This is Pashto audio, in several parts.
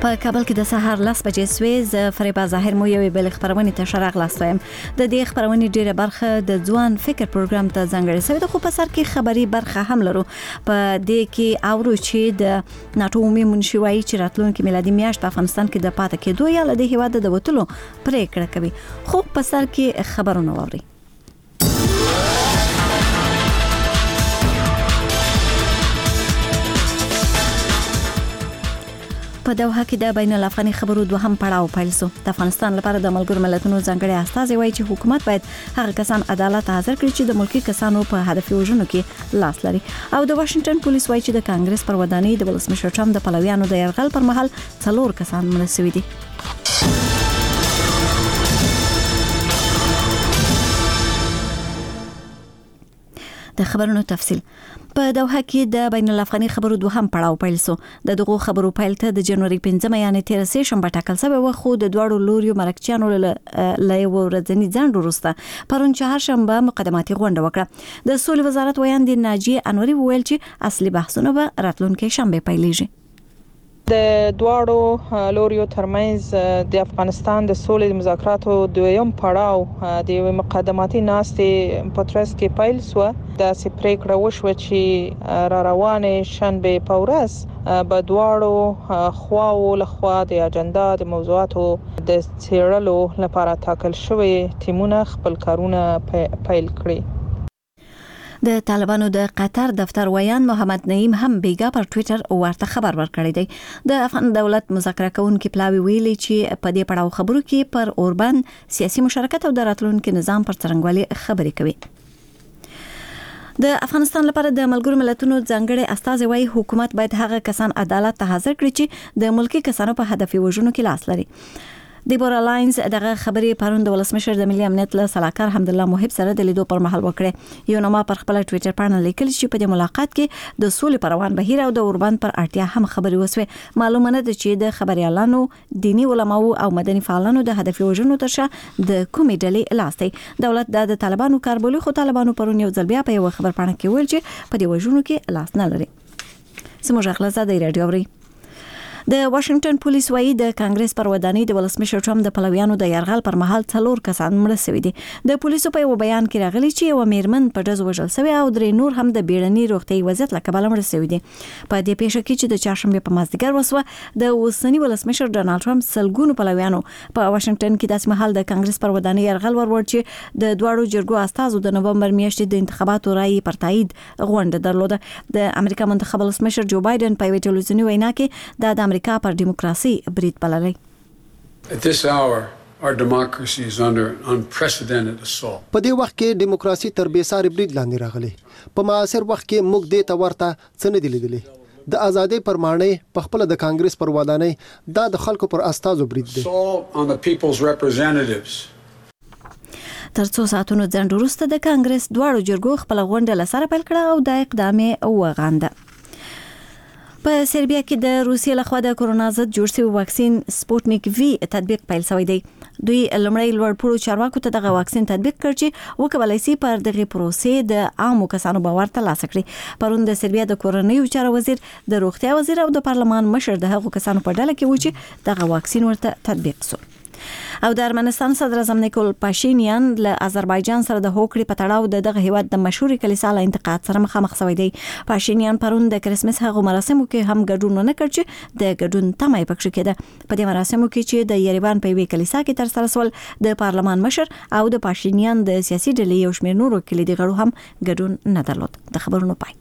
په کابل کې د سهار 10 بجې سوي ز فریبا ظاهر مو یو بل خبرونه ته شرغ لاستویم د دې خبرونه ډیره برخه د ځوان فکر پروګرام ته ځانګړې شوی د خو په سر کې خبري برخه هم لرو په دې کې اورو چې د ناتو عمومي منشي چې راتلونکي میلادي میاشت په افغانستان کې د پاتې کېدو یا د هیواد د وټلو پریکړه کوي خو په سر کې خبرونه ووري په دوحه کې د بین الافغاني خبرو دوهم پړاو پیل شو د افغانستان لپاره د ملګرو ملتونو ځانګړي استازي وایي چې حکومت باید هغه کسان عدالت حاضر کړي چې د ملکی کسانو په هدفي وژنو کې لاس لري او د واشنگټن پولیس وایي چې د کانګرس پر ودانۍ د ولسمشر ټرمپ د پلویانو د يرغل پر مهال 4 کسان مړه شوي دي د خبرونو تفصیل په دوحه کې د بین الافغاني خبرو دوهم پړاو پیل شو د دغه خبرو پیل ته د جنوري 15 یعنی 13 شنبه ټاکل شوی و خو د دوړو لوريو مرکچیانو له یو ورځنی ځنډ وروسته پرون چهارشنبه مقدماتي غونډه وکړه د سولې وزارت ویاندې ناجیه انوري وویل چې اصلي بحثونه به راتلونکي شنبه پیلېږي د دواړو لوریو ترمنځ د افغانستان د سولې مذاکراتو دویم پړاو د مقدماتي ناستې په ترڅ کې پیل شو د سپریکړه وشو چې را روانه شنبه په ورځ په دواړو خواو لخوا د اجنډا د موضوعاتو د څېړلو لپاره ټاکل شوی ټیمونه خپل کارونه پیل کړي د طالبانو د قطر دفتر ویان محمد نعیم هم بیګا پر ټوئیټر ورته خبر ورکړی دی د افغان دولت مذاکره کوونکي پلاوی ویلي چې په دې پړاو خبرو کې پر اوربان سیاسي مشارکت او د راتلونکي نظام پر څرنګوالي خبرې کوي د افغانستان لپاره د ملګرو ملتونو ځانګړي استازي وايي حکومت باید هغه کسان عدالت ته حاضر کړي چې د ملکی کسانو په هدفي وژنو کې لاس لري دیبورا لاینز دغه خبرې پرون د ولسمشر د ملي امنیت له سلاکار حمدالله محب سره د لیدو پر مهال وکړه یو نوما پر خپل ټوئیټر باندې لیکل چې په دې ملاقات کې د سولې پروان بهیر او د اوربان پر اړتیا هم خبرې وسوي معلومه نه ده چې د خبريالانو دینی علماو او مدني فعالانو د هدفي وژنو ترشا د کومې ډلې لاستي دولت د طالبانو کاربولي خو طالبانو پرون یو ځل بیا په یو خبر پاڼه کې ویل چې په دې وژنو کې لاس نه لري سمو ژغله زده رادیو اوري د واشنگټن پولیس وایي د کانګرس پر ودانۍ د ولسمشر ټرمپ د پلویانو د يرغل پر مهال 4 کسان مړه شوي دي د پولیسو په یو بیان کې راغلي چې یو میرمن په ډز وژل شوی او درې نور هم د بیړني روغتي وضعیت له کبله مړه شوي دي په دې پیښه کې چې د چهارشنبه په مازدیګر وسوه د اوسنی ولسمشر ډونالد ټرمپ سلګونو پلویانو په واشنگټن کې داسې مهال د کانګرس پر ودانۍ يرغل ورور چې د دوړو جرګو استازو د نوومبر میاشتې د انتخاباتو رائے پر تایید غونډه درلوده د امریکا منتخب ولسمشر جو بایدن په ویډیو ټلویزیوني وینا کې د امریکا پر دیموکراسي برید بللی At this hour our democracy is under unprecedented assault. په دې وخت کې دیموکراسي تر بېساري برید لاندې راغلي په معاصر وخت کې موږ دې ته ورته څه نه دي لیدلي د ازادۍ پر ماڼۍ په خپل د کانګرس پر ودانۍ دا د خلکو پر استازو برید دی On the people's representatives. تر څو ساعتونو ځنډ وروسته د کانګرس دواړو جرګو خپل غونډه لسره پیل کړه او د اقدام وغانده په سربیا کې د روسیې لخوا د کورونا ضد جوړ شوی واکسین سپوتنیک وی تطبیق پیل شوی دی دوی لمړی لوړپوړو چارواکو ته دغه واکسین تطبیق کړ چې وکولای شي پر دغه پروسې د عامو کسانو باور ترلاسه کړي پرون د سربیا د کورنیو چارو وزیر د روغتیا وزیر او د پارلمان مشر د هغو کسانو په ډله کې و چې دغه واکسین ورته تطبیق شو او د ارمنستان صدر اعظم نیکول پاشینیان له آذربایجان سره د هوکړې په تړاو دغه هیواد د مشهوري کلیسا له انتقاد سره مخامخ شوی دی پاشینیان پرون د کریسمس هغه مراسمو کې هم ګډون نه کړ چې د ګډون تمه یې پکښ کېده په دې مراسمو کې چې د یریوان په وی کلیسا کې تر سره سول د پارلمان مشر او د پاشینیان د سیاسي ډلې یو شمېر نورو کلیدي غړو هم ګډون نه درلود د خبرونو پای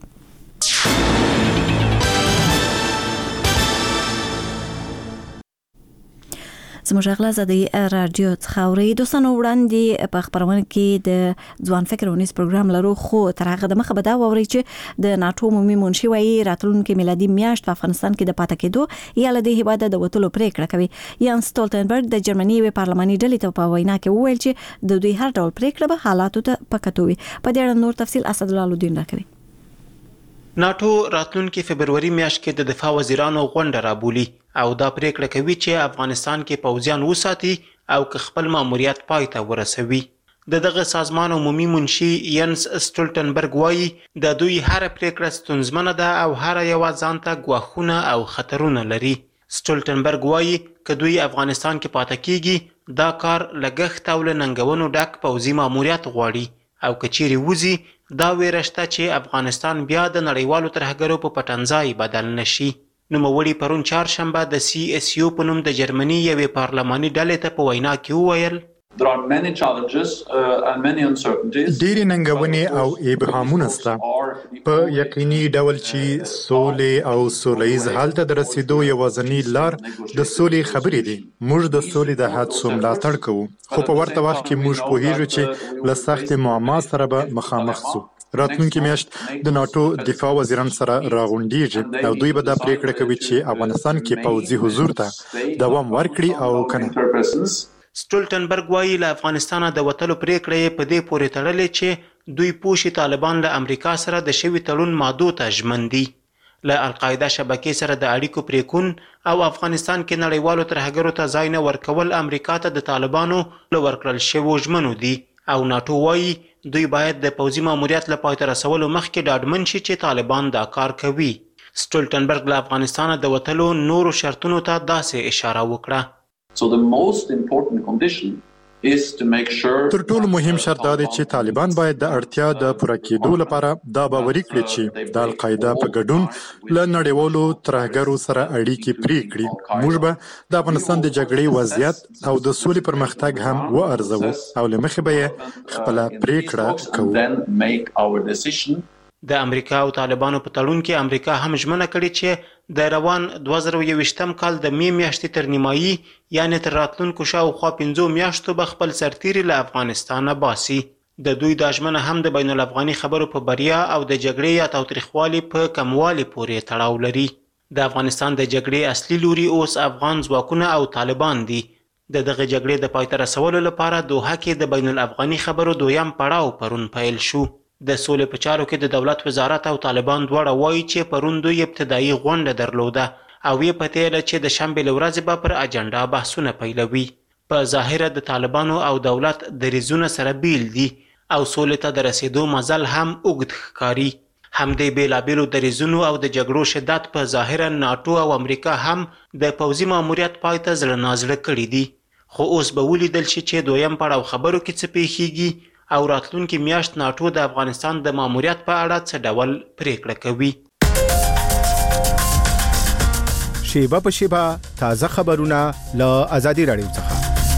زموږ غلا زده رادیو څخاوري دوستانو وړاندې په خبرونه کې د ځوان فکر ونیس پروګرام لرو خو تر هغه د مخه به دا ووري چې د ناتو عمومي منشي وایي راتلونکي میلادي میاشت په افغانستان کې د پاتې کېدو یا له دې هیواد د وټلو پریکړه کوي یان سټولټنبرګ د جرمني وی پارلماني ډلې ته په وینا کې وویل چې د دوی هر ډول پریکړه به حالاتو ته پکټوي په دې اړه نور تفصیل اسد الله الدین راکوي ناتو راتلونکي فبرवरी میاشت کې د دفاع وزیرانو غونډه رابولي او دا پریکړه کوي چې افغانستان کې پوځیان وساتي او که خپل ماموریت پای ته ورسوي دغه سازمان عمومي منشي ینس سټولټنبرګ وایي د دوی هر پریکړه ستونزمنه ده او هر یو ځانته ګواښونه او خطرونه لري سټولټنبرګ وایي که دوی افغانستان کې پاتې کیږي دا کار لګښت او له ننګونو ډک پوځي ماموریت غواړي او که چیرې وځي دا ویره شته چې افغانستان بیا د نړیوالو ترهګرو په پټنځای بدل نشي. نوموړي پرون چهارشنبه د CSU په نوم د جرمني یوې پارلماني ډلې ته په وینا کې وویل ډېرې ننګونې او ابهامونه شته. په یقیني ډول چې سولې او سولیز حل ته د رسیدو یوازینۍ لار د سولې خبرې دي. موږ د سولې د هڅو ملاتړ کوو، خو په ورته وخت کې موږ پوهیږو چې له سختې معما سره به مخامخ سو. راتلونکي میاشت د ناتو دفاع وزیران سره راغونډیږي او دوی به دا پریکړه کوي چې افغانستان کې پوځي حضور ته دوام ورکړي او کنه. سټولټنبرګ وایي له افغانستانه د وتلو پریکړه یې په دې پورې تړلې چې دوی پوښي طالبان له امریکا سره د شوي تړون مادو ته ژمن دي. له القاعده شبکې سره د اړیکو پریکون او افغانستان کې نړیوالو ترهګرو ته ځای نه ورکول امریکا ته د طالبانو له ورکړل شویو ژمنو دي او ناټو وایي دوی باید د پوځي ماموریت له پای ته رسولو مخکې ډاډمن شي چې طالبان دا کار کوي. سټولټنبرګ له افغانستانه د وتلو نورو شرطونو ته داسې اشاره وکړه. تر ټولو مهم شرط دا دی چې طالبان باید د اړتیا د پوره کېدو لپاره دا باوري کړي چې د القاعده په ګډون له نړیوالو ترهګرو سره اړیکې پرې کړي. موږ به د افغانستان د جګړې وضعیت او د سولې پرمختګ هم وارزوو او له مخې به یې خپله پریکړه کوو. د امریکا او طالبانو په تړون کې امریکا هم ژمنه کړې چې د روان 2021 کال د می میاشتې تر نیمایي یعنې تر راتلونکو شاوخوا 5 میاشتو به خپل سرتیري له افغانستانه باسي. د دوی دا ژمنه هم د بین الافغاني خبرو په بریا او د جګړې یا تاوتریخوالي په کموالي پورې تړاو لري. د افغانستان د جګړې اصلي لوري اوس افغان ځواکونه او طالبان دي. د دغه جګړې د پای ته رسولو لپاره دوحه کې د بین الافغاني خبرو دویم پړاو پرون پیل شو. د سولې په چارو کې د دولت وزارت او طالبان دواړه وایي چې پرون دوی ابتدایي غونډه درلوده او یې په تیره چې د شنبې له ورځې به پر اجنډا بحثونه پیلوي. په ظاهره د طالبانو او دولت دریځونه سره بیل دي او سولې ته د رسیدو مزل هم اوږد ښکاري. همدې بېلابېلو دریځونو او د جګړو شدت په ظاهره ناټو او امریکا هم د پوځي ماموریت پای ته زړه نازړه کړي دي. خو اوس به ولیدل شي چې دویم پړاو خبرو کې څه پیښیږي او راتلونکي میاشت ناټو د افغانستان د ماموریت په اړه څه ډول پریکړه کوي. شیبه په شیبه تازه خبرونه له آزادي رادیو څخه.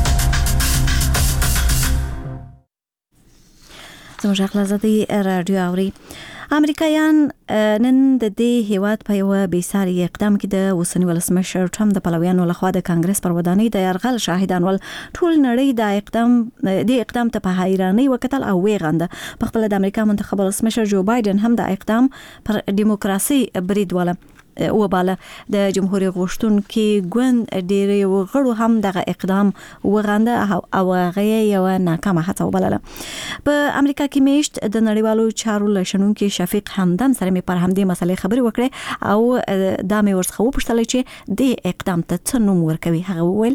زموږ خپل آزادي رادیو اوري. امریکایان نن د دې هیواد په یو بیساري اقدام کې د اوسنی ولسمشر ټرمپ د پلویانو لخوا د کانګرس پر ودانۍ د یرغل شاهدان ول. ټول نړۍ د اقدام ته په حیرانۍ وکتل او ویغنده. په خپل د امریکا منتخب ولسمشر جو بایدن هم د اقدام پر دیموکراسي برید وباله. د جمهوریت غوښتونکو ګوند ډېری غړو هم دغه اقدام وغنده او هغه یو ناکامه هڅه وبلله. په امریکا کې میشت د نړیوالو چارو لشنونکو شفیق همدم سره مې پر همدې مسلې خبرې وکړې او دا مې ورڅخه وپوښتل چې د اقدام ته څه نوم ورکوي. هغه وویل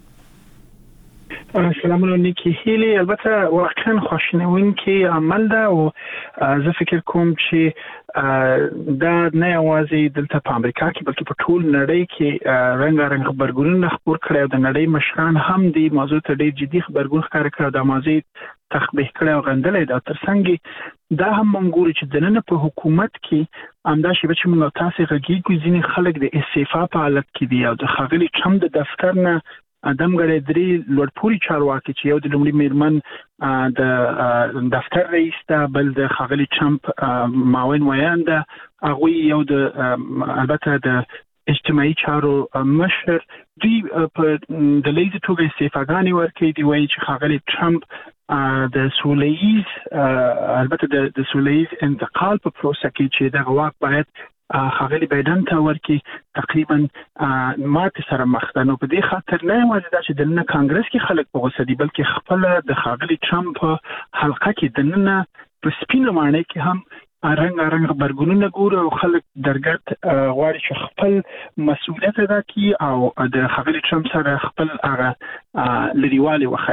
سلام علیکم هیلی البته واقعا خوشنونکی عمل ده او زه فکر کوم چې دا نه یوازې دلته په امریکا کې بلکې په ټول نړۍ کې رنګارنګ خبرګونونه خپور کړي او د نړۍ مشران هم دې موضوع ته ډېر جدي خبرګون ښکاره کړی او د موضوع تخبیه کړی او غندلی ده. ترڅنګ دا هم موږ ګورو چې دننه په حکومت کې همدا شیبه چې موږ تاسې غږیږو ځینې خلک د استعفا په حالت کې دي او د ښاغلي ټرمپ د دفتر نه ادمګړی درې لوړپوړي چارواکي چې یو د لومړي میرمن د دفتر رئیس ده، بل د ښاغلي ټرمپ معاون ویان ده، هغوی یو د البته د اجتماعي چارو مشر، دوی په ډلهییزه توګه استعفاګانې ورکوي. دوی وایي چې ښاغلي ټرمپ د سولیز البته د سولیز انتقال په پروسه کې چې دغه واک باید ښاغلي بایدن ته ورکړي تقریبا ماتې سره مخ ده. نو په دې خاطر نه یوازې دا چې دننه کانګرس کې خلک په غوسه دي بلکې خپله د ښاغلي ټرمپ په حلقه کې دننه په سپینه ماڼۍ کې هم رنګارنګ خبرګونونه ګورو او خلک درګرد غواړي چې خپل مسؤلیت ادا کړي او د ښاغلي ټرمپ سره خپل هغه لرېوالی وښایي.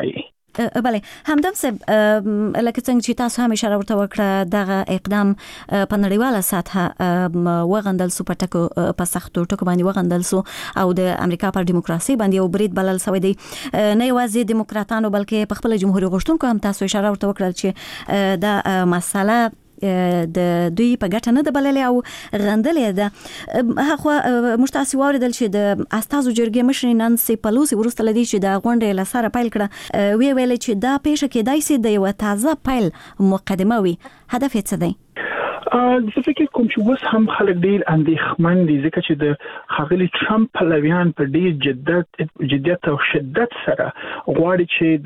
بله همدمسه لکه څنګه چې تاسو هم اشاره ورته وکړه دغه اقدام په نړیواله سطحه وغندل سو په ټکو په سختو ټکو باندې وغندل سو او د امریکا پر دیموکراسي باندې یو برید بلل شوی دی نه یوازې دیموکراتانو بلکې په خپل جمهوریت غوښتونکو هم تاسو اشاره ورته وکړه چې دا مسله د دوی په ګټه نه د بللې او غندلې ده هغه مشتاسي واردل چې د استازو جرګې مشر نانسي پلوسی ورسته لدی چې د غونډې لسره پیل کړه وی ویل چې دا پیښه کېدای سي د یو تازه پیل مقدمه وي هدف یې څه دی زه فکر کوم چې اوس هم خلک ډیر اندېښمن دي ځکه چې د ښاغلي ټرمپ پلویان په ډیر جدیت او شدت سره غواړي چې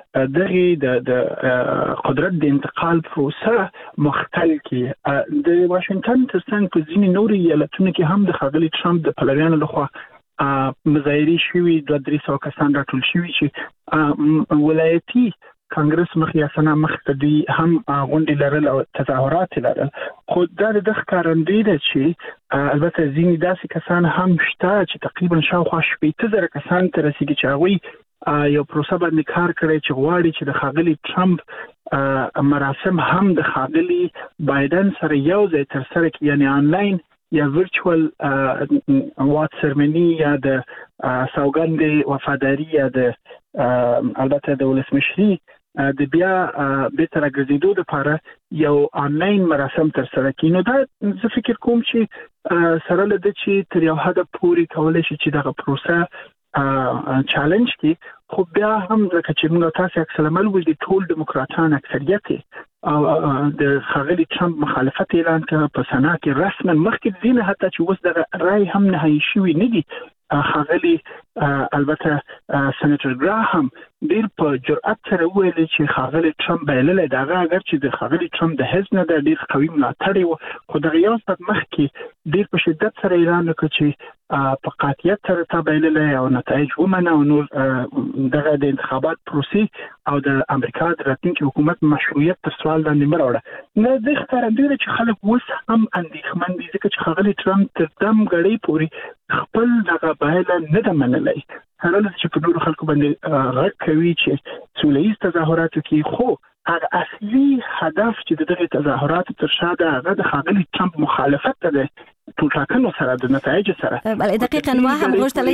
د قدرت د انتقال پروسه مختل کړي د واشنگټن ترڅنګ په ځینې نورو ایالتونو کې هم د ښاغلي ټرمپ د پلویانو لخوا مظاهرې شوي 200 کسان راټول شوي چې ولایتي کانګرس مخیاسنه مختدي هم غونډې لرل او تظاهرات لرل خو دا د ښکارندوی ده چې البته ځینې داسې کسان هم شته چې تقریبا شاوخوا 80,000 کسان ته رسیدي چې هغوی یو پروسه باندې کار کړی چې غواړي چې د ښاغلي ټرمپ مراسم هم د ښاغلي بایدن سره یو ځای ترسره کړي یعنی آنلاین یا ورچوال واټ سرمنی یا د سوګند وفاداری یا د البته د ولسمشری د بیا به تر غزیدو لپاره یو آنلاین مراسم تر سره کړي نو دا زه فکر کوم چې سره لده چې تر یو حد پورې کولای شي چې دغه پروسه چالنج کی خو بیا هم ځکه چې موږ تاسو اکثر عمل ول دي ټول دیموکراتان اکثریت او د ښاغلي ټرمپ مخالفت اعلان کړ په سنا کې رسما مخکې دینه حتی چې اوس د رای هم نه شوی نه دي ښاغلي البته سېنیټر ګراهام ډیر په جرأت سره ویل چې ښاغلي ټرمپ بلل دغه اگر چې د ښاغلي ټرمپ د حزب نه د ډیر قوي ملاتړ وو خو د ریاض په مخ کې ډیر په شدت سره اعلان وکړ چې په قاطعیت سره تبایل او نتایج ومنه او نور دغه د انتخابات پروسې او د امریکا د راتلونکي حکومت مشروعیت تر سوال لاندې مروړه نه د ښکارندوی چې خلک اوس هم اندېښمن دي ځکه چې ښاغلي ټرمپ تر دم غړي پوري خپل دغه بایله نه ده منلای هغه چې په نورو خلکو باندې غږ کوي چې سولهییز تظاهراتو کې خو هغه اصلي هدف چې دغه تظاهرات تر شا ده هغه د ښاغلي ټرمپ مخالفت ده ټولټاکنو سره د نتایج سره بله دقیقاً ما هم غوښتل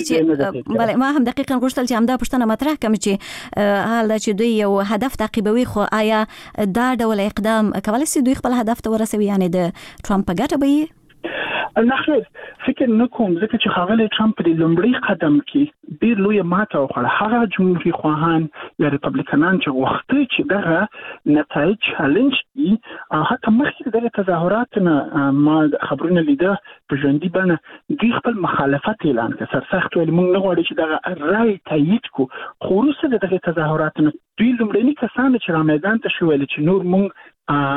چې همدا پوښتنه مطرح کړم چې حال دا چې دوی یو هدف تعقیبوي خو آیا دا ډول اقدام کولای شي دوی خپل هدف ته ورسوي یعنی د ټرمپ په ګټه به نه فکر نکوم ځکه چې ښاغلی ټرمپ د لومړي قدم کې ډېر لویه ماته وخوړه هغه جمهوري خواهان یا ریپبلیکنان چې غوښتل چې دغه نتایج چالنج کړي او حتی مخکې دغه تظاهرات نه ما خبرونه لیده په ژوندي بڼه دوی خپل مخالفت اعلان کړ سرسخت ویل موږ نه غواړو چې دغه رای تایید کړو خو وروسته د دغه تظاهراتو نه دوی لومړني کسان چې را میدان ته شول چې نور موږ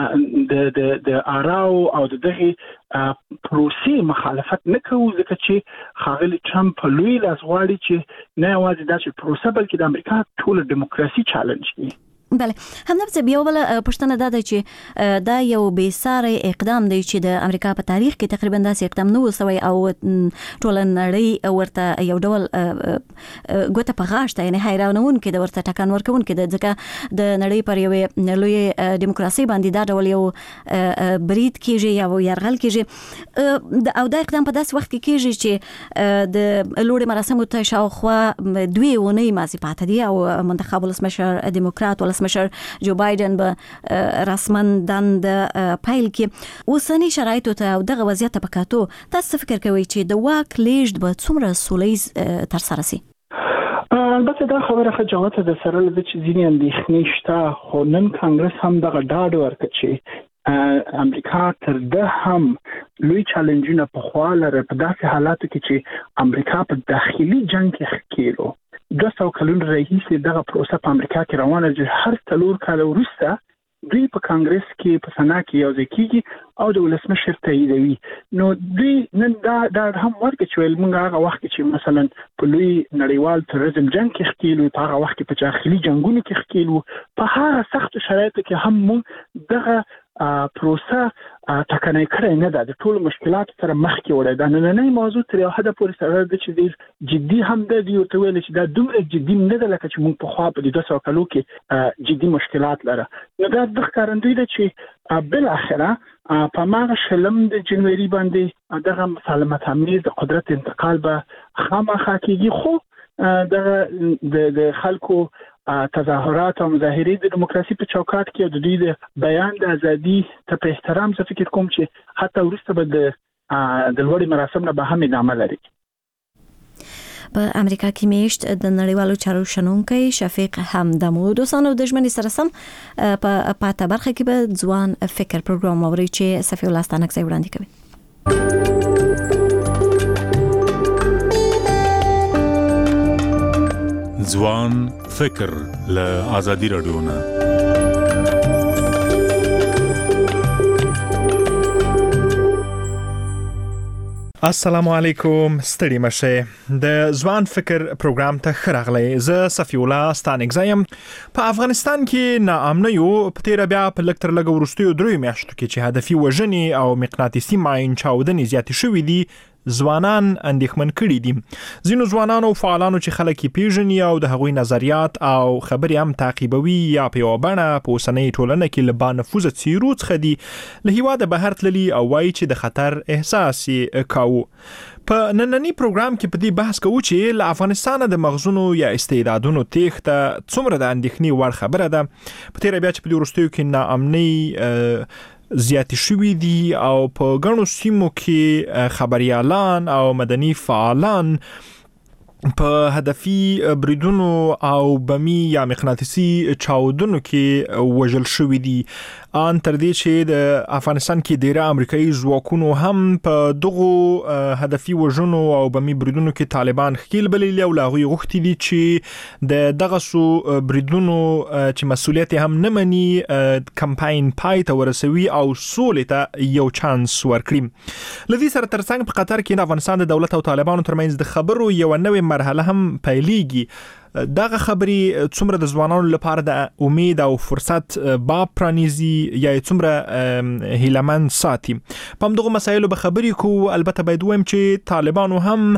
د آراو او دغه پروسې مخالفت نه کوو ځکه چې ښاغلي ټرمپ لوی لاس غواړي چې نه یوازې دا چې پروسه بلکې د امریکا ټول دیموکراسي چالنج کړي بله همدغه بیا بل پښتنه ده چې دا یو بې ساري اقدام دی چې د امریکا په تاریخ کې تقریبا داسې اقدام نه وسوي او ټول نړۍ ورته یو ډول ګوته په غاښ ته یعنی حیرانون کې د ورته ټکان ورکون کې د ځکه د نړۍ پر یو لوی دیموکراسي باندې دا ډول یو برید کیږي یا يرغل کیږي او دا اقدام په داسې وخت کې کیږي چې د لوړ مراسمو ته شاوخوا 2 ونې مازی پاتې دي او منتخب ولسمشر دیموکرات ولسمشر جو بایدن به رسما دند پیل کې اوسنی شرایطو ته او دغه وضعیت په کاتو تاسو فکر کوئ چې د واک لیږد به څومره سولهییز تر سره شي البته دا خبره خجالت ده سره د چې ځینې اندېښنې شته خو نن کانګرس هم دغه ډاډ ورکړ چې امریکا تر ده هم لوی چالنجونه په خوا لري په داسې حالاتو کې چې امریکا په داخلي جنگ کې ښکېلو 200 کلونه راهیسې دغه پروسه په امریکا کې روانه ده هر 4 کال وروسته دوی په کانګرس کې په سنا کې یو ځای کېږي او د ولسمشر تاییدوي نو دوی نن دا هم ورکه چې ویل موږ هغه وخت چې مثلا په لوی نړیوال تروریزم جنگ کې ښکېلو په هغه وخت کې په داخلي جنگونو کې ښکېلو په هغه سخت شرایطو کې هم موږ دغه پروسه ټکنۍ کړې نه ده، د ټول مشکلات سره مخ کې وړي. دا نننۍ موضوع تر یو حده پورې سره د چې ډېر جدي هم ده، دی ورته ویل چې دا دومره جدي نه ده لکه چې موږ پخوا په 200 کالو کې جدي مشکلات لره. نو دا د ښکارندوی ده چې بل اخره په ماغه شلم د جنوري باندې دغه مسالمت امیز د قدرت انتقال به خامخا کېږي، خو د خلکو تظاهرات او مظاهرې د دیموکراسي په چوکاټ کې د دوی د بیان د ازادي ته په احترام زه فکر کوم چې حتی وروسته به د لوړې مراسم نه به هم ادامه لري. په امریکا کې میشت د نړیوالو چارو شنونکی شفیق همدمو دوستانو د ژمنې سره سم په پاته برخه کې به ځوان فکر پروګرام اوري چې صفی الله ستانکزی وړاندې کوي. ځوان فکر له آزادي رادیو نه. السلام علیکم، ستړي مشه. د ځوان فکر پروګرام ته خراغلی. زه صفی الله ستانکزی یم. په افغانستان کې ناامنۍ په تیر بیا په لکتر لګ ورستیو 3 میاشتو کې چې هدفي وژنې او مقناطیسي ماین چاودنې زیاتې شوې دي، ځوانان اندېښمن کړي دي. ځینو ځوانانو فعالانو چې خلک یې پیژني او د هغوی نظریات او خبرې هم تعقیبوي یا په یوه بڼه په اوسنۍ ټولنه کې له بانفوذه څیرو څخه دي، له هیواده بهر تللي او وایي چې د خطر احساس یې کاوه. په نننی پروګرام کې په دې بحث کوو چې له افغانستانه د مغزونو یا استعدادونو تېښته څومره د اندېښنې وړ خبره ده. په تېره بیا چې په دې وروستیو کې ناامنۍ زیاتې شوي دي او په ګڼو سیمو کې خبریالان او مدني فعالان په هدفي بریدونو او بمی یا مقناطیسي چاودنو کې وژل شوي دي. ان تر دې چې د افغانستان کې ډیره امریکایي ځواکونو هم په دغه هدفي وژنو او بمی بریدونو کې طالبان ښکیل بللي او له هغوی غوښتي دي چې د دغه بریدونو چې مسؤلیت هم نه مني کمپاین پای ته ورسوي او سولې ته یو چانس ورکړي. له دې سره ترڅنګ په قطر کې د افغانستان د دولت او طالبانو ترمنځ د خبرو یو نوې مرحله هم پیلېږي. دغه خبرې څومره د ځوانانو لپاره د امید او فرصت باب پرانیزي یا څومره هیلمن ساتي. په همدغه مسایلو به خبرې کوو. البته باید ووایم چې طالبانو هم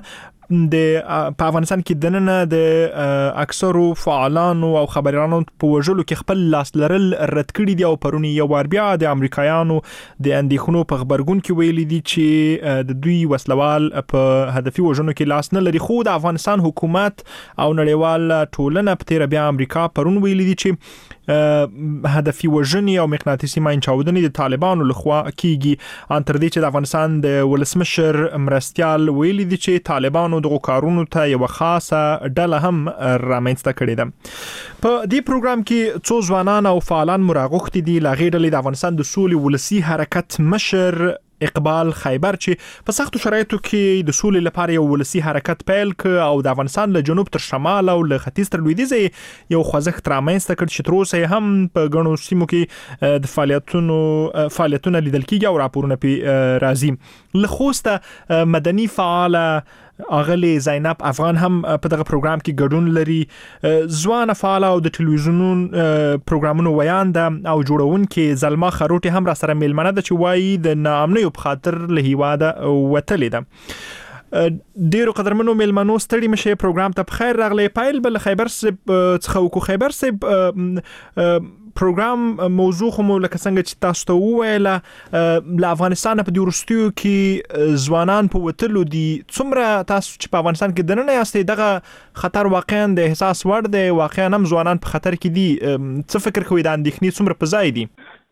په افغانستان کې دننه د اکثرو فعالانو او خبريالانو په وژلو کې خپل لاس لرل رد کړي دي او پرونی یو وار بیا د امریکایانو د اندېښنو په خبرګون کې ویلي دي چې د دوی وسلوال په هدفي وژنو کې لاس نه لري. خو د افغانستان حکومت او نړیوال ټولنه په تیر بیا امریکا پرون ویلي دي چې هدفي وژنې او مقناطیسي ماین چاودنې د طالبانو لخوا کیږي. ان تر دې چې د افغانستان د ولسمشر مرستيال ویلي دي چې طالبانو دغه کارونو ته یو خاصه ډله هم رامنځته کړې ده. په دې پروګرام کې څو ځوانان او فعالان مراغوښتي دي. لا غیر له افغانستان د سولې ولسی حرکت مشر اقبال خیبر چې په سختو شرایطو کې د سولې لپاره یو ولسی حرکت پیل ک او د افغانستان له جنوب تر شمال او له ختیځ تر لویدیځ یو خوځښت رامنځته کړ چې تر اوسه هم په ګڼو سیمو کې د فعالیتونه لیدل کیږي او راپورونه پی راځي. له خوسته مدني فعاله اغلی زینب افغان هم په دغه پروګرام کې ګډون لري. ځوان فعال او د ټلویزیون پروګرامونو ویانده او جوړونکې زلما خروټي هم را سره میلمنه ده چې وایي د ناامنۍ په خاطر له هیواده وتلې ده. ډیرو قدرمنو میلمنو ستړي مشه پروګرام ته بخیر راغلی. پایل بل خیبر څخه وکړو. خیبر صاحب پروګرام موضوع خو مو لکه څنګه چې تاسو ته وویله له افغانستان په وروستیو کې ځوانان په وتلو دي. څومره تاسو چې په افغانستان کې دننه یاستئ دغه خطر واقعا د احساس وړ دی؟ واقعا هم ځوانان په خطر کې دي. څه فکر کوئ د اندېښنې څومره په ځای دي؟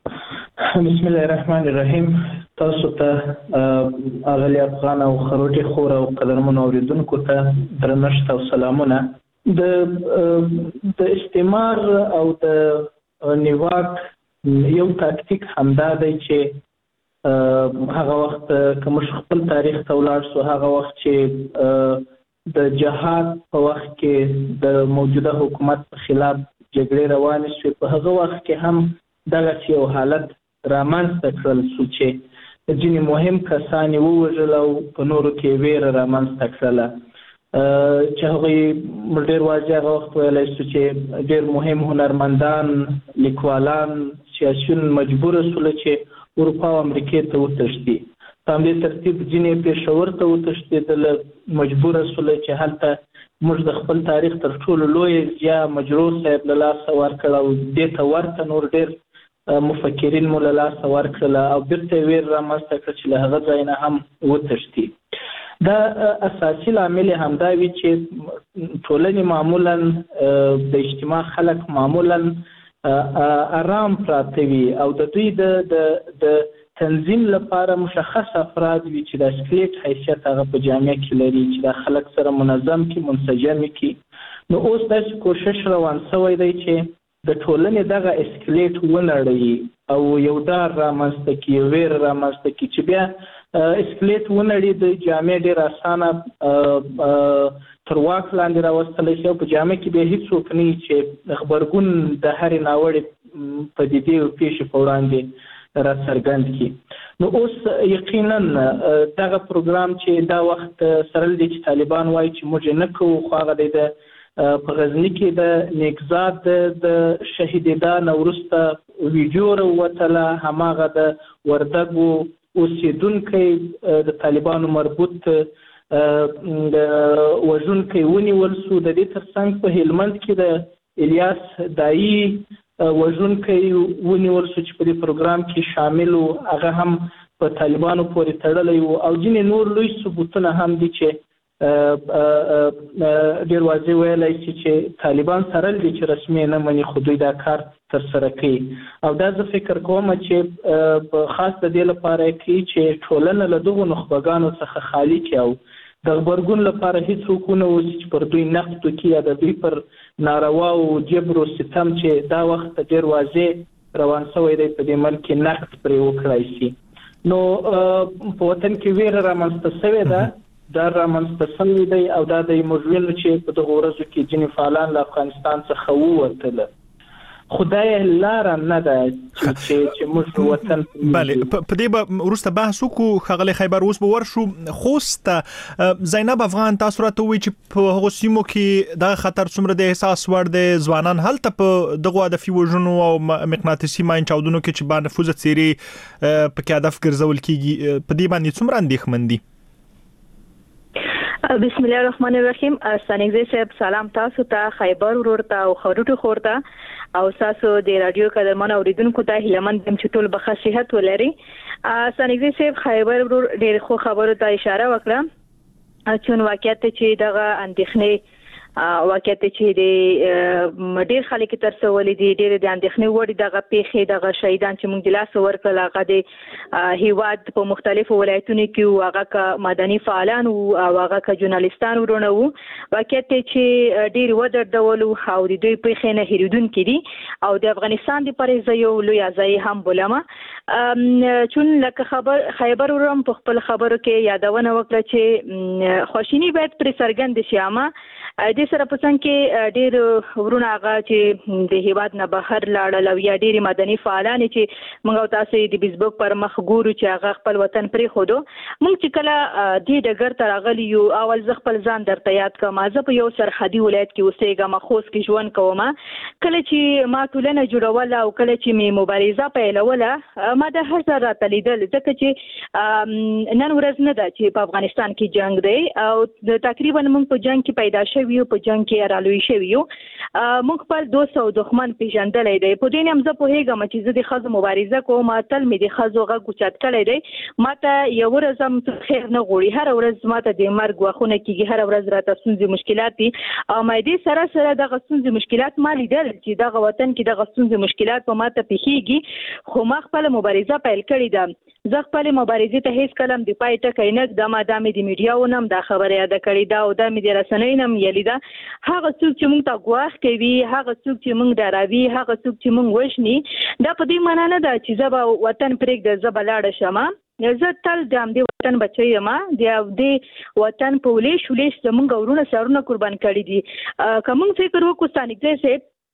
بسم الله الرحمن الرحیم. تاسو ته اغلی افغان او خروټي خور او قدرمنو اوریدونکو ته درنښت او سلامونه. د استعمار او د نیواک یو تاکتیک همدا دی چې هغه وخت که موږ خپل تاریخ ته ولاړ شو، هغه وخت چې د جهاد په وخت کې د موجوده حکومت په خلاف جګړې روانې شوې، په هغه وخت کې هم دغه یو حالت رامنځته کړل شو چې ځینې مهم کسان یې ووژل او په نورو کې ویره رامنځته کړله. چې هغوی ډېر واضح هغه وخت ویلی شو چې ډېر مهم هنرمندان، لیکوالان، سیاسيون مجبور شول چې اروپا او امریکا ته وتښتي. په همدې ترتیب ځینې پېښور ته وتښتېدل، مجبور شول چې هلته موږ د خپل تاریخ تر ټولو لوی ضیاء مجروح صاحب له لاسه ورکړ او دې ته ورته نور ډېر مفکرین مو له لاسه ورکړل او بیرته ویر رامنځته کړ چې له هغه ځای نه هم وتښتي. دا اساسي لامل همدا وي چې ټولنې معمولا د اجتماع خلک معمولا آرام پراته وي او د دوی د تنظیم لپاره مشخص افراد وي چې د اسکلیټ حیثیت هغه په جامعه کې لري چې د خلک سره منظم کی منسجم کی. نو اوس د کوشش روان شوی دی چې د ټولنې دغه اسکلیټ ونړي او یو ډار رامنځته کی، ویر رامنځته کی چې بیا اسکلیټ ونړي د جامعه ډیر اسانه تر واک لاندې راوستل شي او په جامعه کې به هیڅ وکني چې خبرګون د هر ناوړ پدیدې او پیښې په وړاندې را څرګند کی. نو اوس یقینا دغه پروګرام چې دا وخت سره دي چې طالبان وایي چې موږ نه کوو، خو هغه د په غزنی کې د نیکزاد د شهیدان وروسته ویډیو وروتله، هماغه د وردګو اوسیدونکو د طالبانو مربوط وژونکي ونیول شو. د دې ترڅنګ په هلمند کې د الیاس دایی وژونکي ونیول شو چې په دې پروګرام کې شامل و، هغه هم په طالبانو پورې تړلی و او ځینې نور لوی ثبوتونه هم دي چې ډېر واضح ویلی شي چې طالبان سره دي چې رسمي نه مني خو دوی دا کار ترسره کوي. او دا زه فکر کوم چې خاص د دې لپاره کوي چې ټولنه له دغو نخبګانو څخه خالي کړي او د غبرګون لپاره هیڅ وکونه اوسي چې پر دوی نقد وکړي یا د دوی پر ناروا او جبر او ستم چې دا وخت ډېر واضح روان شوی دی په دې ملک کې نقد پرې وکړای شي. نو په وطن کې ویره رامنځته شوې ده، دا رامنځته شوی دی او دا د موږ وینو چې په دغو ورځو کې ځینې فعالان له افغانستان څخه ووتله. خدای لاره نه ده چې موږ وطن بله په دې به وروسته بحث وکړو. ښاغلی خیبر اوس به ورشو خوست. زینب افغان تاسو راته ووایي چې په هغو سیمو کې دغه خطر څومره د احساس وړ دی، ځوانان هلته په دغو هدفي وژنو او مقناطیسي ماین چاودنو کې چې با نفوذه څیرې پکې هدف ګرځول کېږي، په دې باندې څومره اندېښمن دي؟ بسم الله الرحمن الرحیم. ستانګزی صاحب سلام تاسو ته، خیبر ورور ته او خروټو خور ته او تاسو د رادیو قدرمن اوریدونکو ته هیلمن دم چې ټول به صحت ولري. ستانګزی صاحب خیبر ورور ډېر خو خبرو ته اشاره وکړه چې واقعیت چې دغه اندېښنې واقعیت چې د ډېر خلک ترسولې دي، ډېر د اندېښنې وړ دغه پیښې دغه شهیدان چې موږ د لاس ورکړل هغه د هیواد په مختلفو ولایتونو کې هغه ک مدني فعالان او هغه ک ژورنالیستان ورونه وو. واقعیت چې ډېر ودردول او د دوی پیښې نه هېریدونکي دي او د افغانستان د پرې یو لوی ځای هم بولمه. چون لکه خیبر ورم په خپل خبرو کې یادونه وکړه چې خوشینی باید پر څرګند شي. اما د سره په څنګه کې ډېر ورونه هغه چې د هیواد نه بهر لاړل او یا ډېر مدني فعالان چې موږ تاسو د فیسبوک پر مخ ګورو چې هغه خپل وطن پرې خودو. موږ چې کله د ډګر ته راغلی یو اول ځ خپل ځان درته یاد کوم. زه په یو سرحدي ولایت کې اوسېږم، خوست کې ژوند کوم. کله چې ما ټولنه جوړوله او کله چې می مبارزه پیلوله ما د هر ځای راته لیدل، ځکه چې نن ورځ نه ده چې په افغانستان کې جنگ دی او تقریبا موږ په جنگ کې پیدا شوي یو، په جنگ کې رالوي شوي یو. موږ خپل دوست او دښمن پیژندلی دی. په دې نه هم زه پوهېږم چې زه د ښځو مبارزه کوم، تل مې د ښځو غږ اوچت کړی دی. ما ته یو ورځ هم خیر نه غواړي، هره ورځ ما ته د مرګ وخونه کېږي، هره ورځ راته ستونزې مشکلات دي او ما دې سره سره دغه ستونزې مشکلات ما لیدل چې دغه وطن کې دغه ستونزې مشکلات په ما ته پېښېږي. خو ما خپله مبارزه پیل کړې ده. زه خپلې مبارزې ته هېڅ کله هم د پای ټکی نه ږدم. دا مې د میډیاو نه هم دا خبره یاده کړې ده او دا مې د رسنیو نه هم ویلې ده. هغه څوک چې موږ ته ګواښ کوي، هغه څوک چې موږ ډاروي، هغه څوک چې موږ وژني، دا په دې معنا نه ده چې زه به وطن پرېږده، زه به لاړه شم. زه تل د همدې وطن بچی یم، د همدې وطن په ولیش زموږ ورونه سرونه قربان کړي دي. که موږ فکر وکړو ستانګزی صاحب